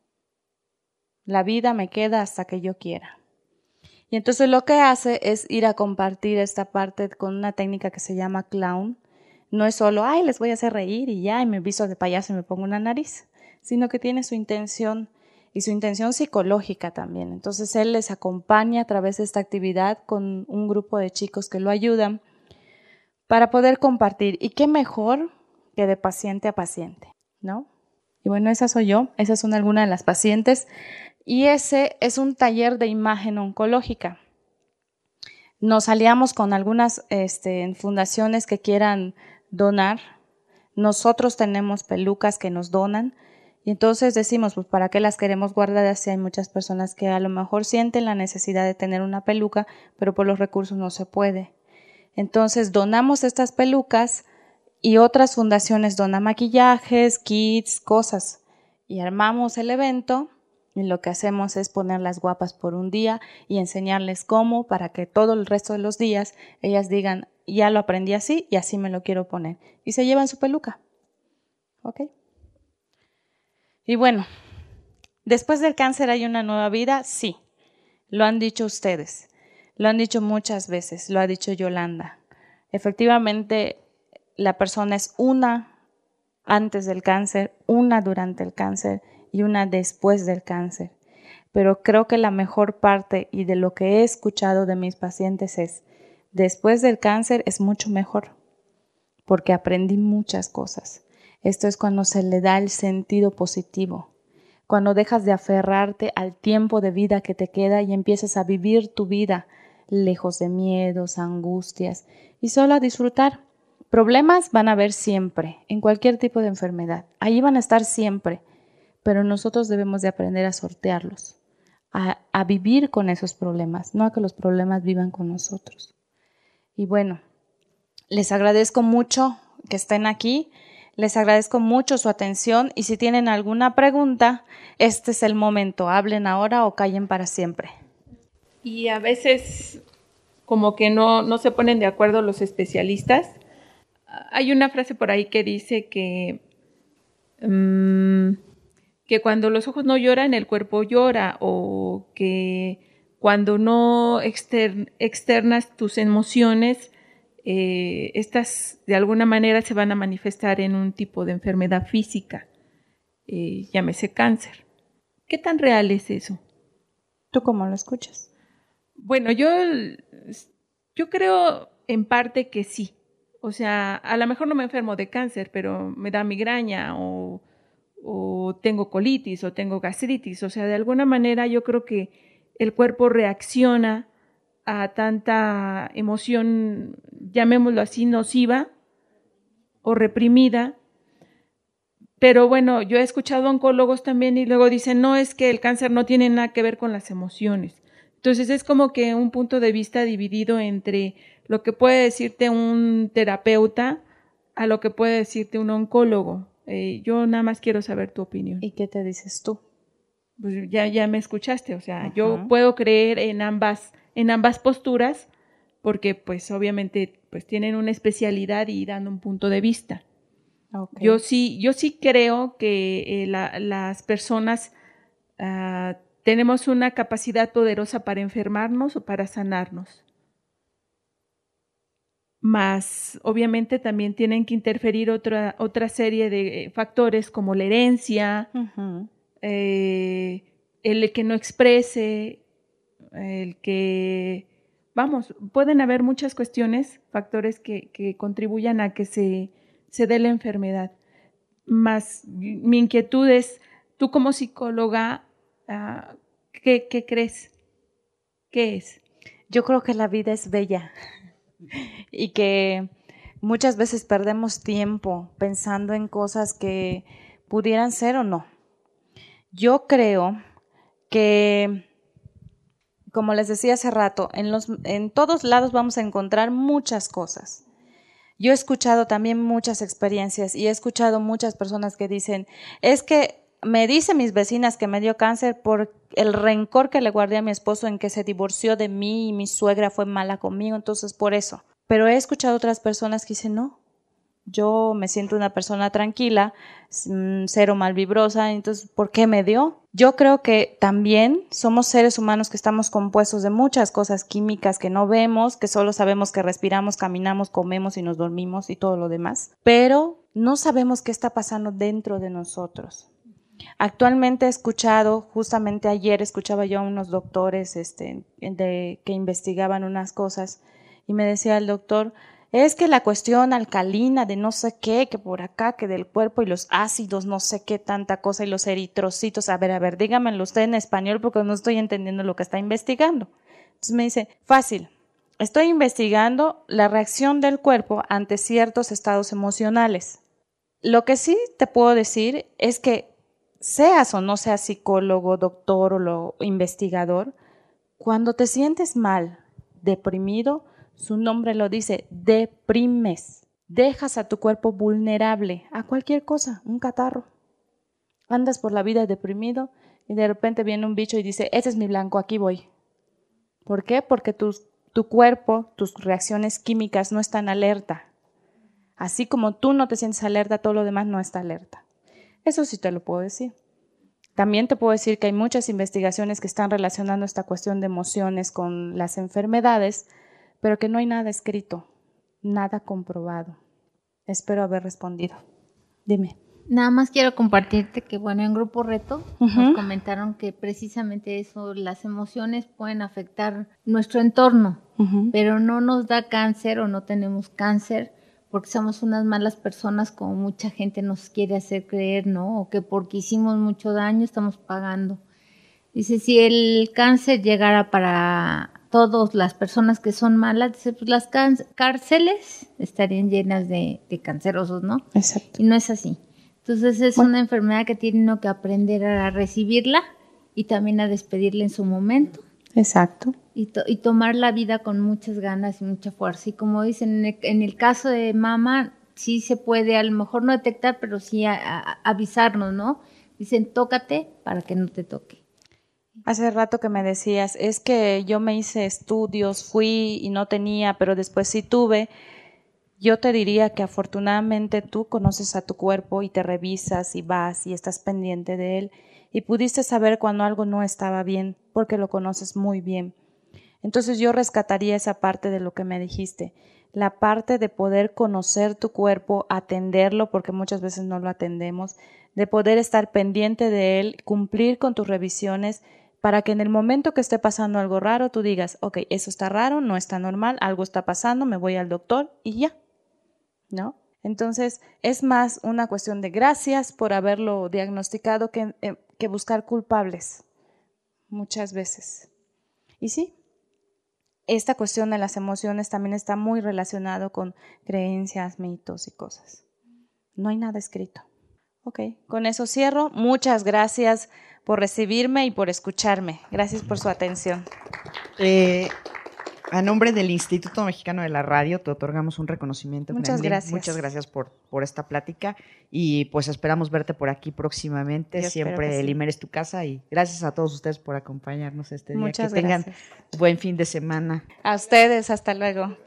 La vida me queda hasta que yo quiera. Y entonces lo que hace es ir a compartir esta parte con una técnica que se llama clown. No es solo, ay, les voy a hacer reír y ya, y me visto de payaso y me pongo una nariz, sino que tiene su intención y su intención psicológica también. Entonces él les acompaña a través de esta actividad con un grupo de chicos que lo ayudan para poder compartir. Y qué mejor que de paciente a paciente, ¿no? Y bueno, esa soy yo, esas son algunas de las pacientes. Y ese es un taller de imagen oncológica. Nos aliamos con algunas este, fundaciones que quieran donar. Nosotros tenemos pelucas que nos donan. Y entonces decimos, pues, ¿para qué las queremos guardar? Si hay muchas personas que a lo mejor sienten la necesidad de tener una peluca, pero por los recursos no se puede. Entonces donamos estas pelucas y otras fundaciones donan maquillajes, kits, cosas. Y armamos el evento y lo que hacemos es ponerlas guapas por un día y enseñarles cómo para que todo el resto de los días ellas digan, ya lo aprendí así y así me lo quiero poner. Y se llevan su peluca. ¿Ok? Y bueno, ¿después del cáncer hay una nueva vida? Sí, lo han dicho ustedes, lo han dicho muchas veces, lo ha dicho Yolanda. Efectivamente, la persona es una antes del cáncer, una durante el cáncer y una después del cáncer. Pero creo que la mejor parte y de lo que he escuchado de mis pacientes es, después del cáncer es mucho mejor, porque aprendí muchas cosas. Esto es cuando se le da el sentido positivo, cuando dejas de aferrarte al tiempo de vida que te queda y empiezas a vivir tu vida lejos de miedos, angustias y solo a disfrutar. Problemas van a haber siempre, en cualquier tipo de enfermedad. Ahí van a estar siempre, pero nosotros debemos de aprender a sortearlos, a, a vivir con esos problemas, no a que los problemas vivan con nosotros. Y bueno, les agradezco mucho que estén aquí. Les agradezco mucho su atención y si tienen alguna pregunta, este es el momento. Hablen ahora o callen para siempre. Y a veces como que no, no se ponen de acuerdo los especialistas. Hay una frase por ahí que dice que, um, que cuando los ojos no lloran, el cuerpo llora, o que cuando no exter- externas tus emociones, Eh, estas de alguna manera se van a manifestar en un tipo de enfermedad física, eh, llámese cáncer. ¿Qué tan real es eso? ¿Tú cómo lo escuchas? Bueno, yo, yo creo en parte que sí. O sea, a lo mejor no me enfermo de cáncer, pero me da migraña o, o tengo colitis o tengo gastritis. O sea, de alguna manera yo creo que el cuerpo reacciona a tanta emoción, llamémoslo así, nociva o reprimida. Pero bueno, yo he escuchado oncólogos también y luego dicen, no, es que el cáncer no tiene nada que ver con las emociones. Entonces es como que un punto de vista dividido entre lo que puede decirte un terapeuta a lo que puede decirte un oncólogo. Eh, yo nada más quiero saber tu opinión. ¿Y qué te dices tú? Pues ya, ya me escuchaste, o sea, Ajá. yo puedo creer en ambas, en ambas posturas porque pues obviamente pues tienen una especialidad y dan un punto de vista. Okay. Yo sí, yo sí creo que eh, la, las personas uh, tenemos una capacidad poderosa para enfermarnos o para sanarnos. Más, obviamente, también tienen que interferir otra, otra serie de eh, factores como la herencia, uh-huh. eh, el que no exprese, el que, vamos, pueden haber muchas cuestiones, factores que, que contribuyan a que se, se dé la enfermedad. Más mi inquietud es, tú como psicóloga, uh, ¿qué, ¿qué crees? ¿Qué es? Yo creo que la vida es bella y que muchas veces perdemos tiempo pensando en cosas que pudieran ser o no. Yo creo que, como les decía hace rato, en, los, en todos lados vamos a encontrar muchas cosas. Yo he escuchado también muchas experiencias y he escuchado muchas personas que dicen, es que me dicen mis vecinas que me dio cáncer por el rencor que le guardé a mi esposo en que se divorció de mí y mi suegra fue mala conmigo, entonces por eso. Pero he escuchado otras personas que dicen, no, yo me siento una persona tranquila, cero malvibrosa, entonces ¿por qué me dio? Yo creo que también somos seres humanos que estamos compuestos de muchas cosas químicas que no vemos, que solo sabemos que respiramos, caminamos, comemos y nos dormimos y todo lo demás, pero no sabemos qué está pasando dentro de nosotros. Actualmente he escuchado, justamente ayer escuchaba yo a unos doctores este, de, que investigaban unas cosas y me decía el doctor, es que la cuestión alcalina de no sé qué, que por acá, que del cuerpo y los ácidos, no sé qué tanta cosa y los eritrocitos, a ver, a ver, dígamelo usted en español porque no estoy entendiendo lo que está investigando. Entonces me dice, fácil, estoy investigando la reacción del cuerpo ante ciertos estados emocionales. Lo que sí te puedo decir es que seas o no seas psicólogo, doctor o lo, investigador, cuando te sientes mal, deprimido, su nombre lo dice, deprimes. Dejas a tu cuerpo vulnerable a cualquier cosa, un catarro. Andas por la vida deprimido y de repente viene un bicho y dice, ese es mi blanco, aquí voy. ¿Por qué? Porque tu, tu cuerpo, tus reacciones químicas no están alerta. Así como tú no te sientes alerta, todo lo demás no está alerta. Eso sí te lo puedo decir. También te puedo decir que hay muchas investigaciones que están relacionando esta cuestión de emociones con las enfermedades, pero que no hay nada escrito, nada comprobado. Espero haber respondido. Dime. Nada más quiero compartirte que, bueno, en Grupo Reto uh-huh. nos comentaron que precisamente eso, las emociones pueden afectar nuestro entorno, uh-huh. pero no nos da cáncer o no tenemos cáncer porque somos unas malas personas como mucha gente nos quiere hacer creer, ¿no? O que porque hicimos mucho daño estamos pagando. Dice, si el cáncer llegara para todas las personas que son malas, dice, pues las can- cárceles estarían llenas de, de cancerosos, ¿no? Exacto. Y no es así. Entonces es bueno. una enfermedad que tiene uno que aprender a recibirla y también a despedirla en su momento. Exacto. Y, to- y tomar la vida con muchas ganas y mucha fuerza. Y como dicen, en el, en el caso de mama, sí se puede, a lo mejor no detectar, pero sí a, a, avisarnos, ¿no? Dicen, tócate para que no te toque. Hace rato que me decías, es que yo me hice estudios, fui y no tenía, pero después sí tuve. Yo te diría que afortunadamente tú conoces a tu cuerpo y te revisas y vas y estás pendiente de él y pudiste saber cuando algo no estaba bien porque lo conoces muy bien. Entonces yo rescataría esa parte de lo que me dijiste, la parte de poder conocer tu cuerpo, atenderlo porque muchas veces no lo atendemos, de poder estar pendiente de él, cumplir con tus revisiones, para que en el momento que esté pasando algo raro, tú digas, ok, eso está raro, no está normal, algo está pasando, me voy al doctor y ya, ¿no? Entonces, es más una cuestión de gracias por haberlo diagnosticado que, eh, que buscar culpables, muchas veces. Y sí, esta cuestión de las emociones también está muy relacionado con creencias, mitos y cosas. No hay nada escrito. Ok, con eso cierro. Muchas gracias por recibirme y por escucharme. Gracias por su atención. Eh, a nombre del Instituto Mexicano de la Radio te otorgamos un reconocimiento. Muchas Gremlin. gracias. Muchas gracias por, por esta plática y pues esperamos verte por aquí próximamente. Yo espero Siempre que sí. el Imer es tu casa y gracias a todos ustedes por acompañarnos este día. Muchas que tengan gracias. buen fin de semana. A ustedes, hasta luego.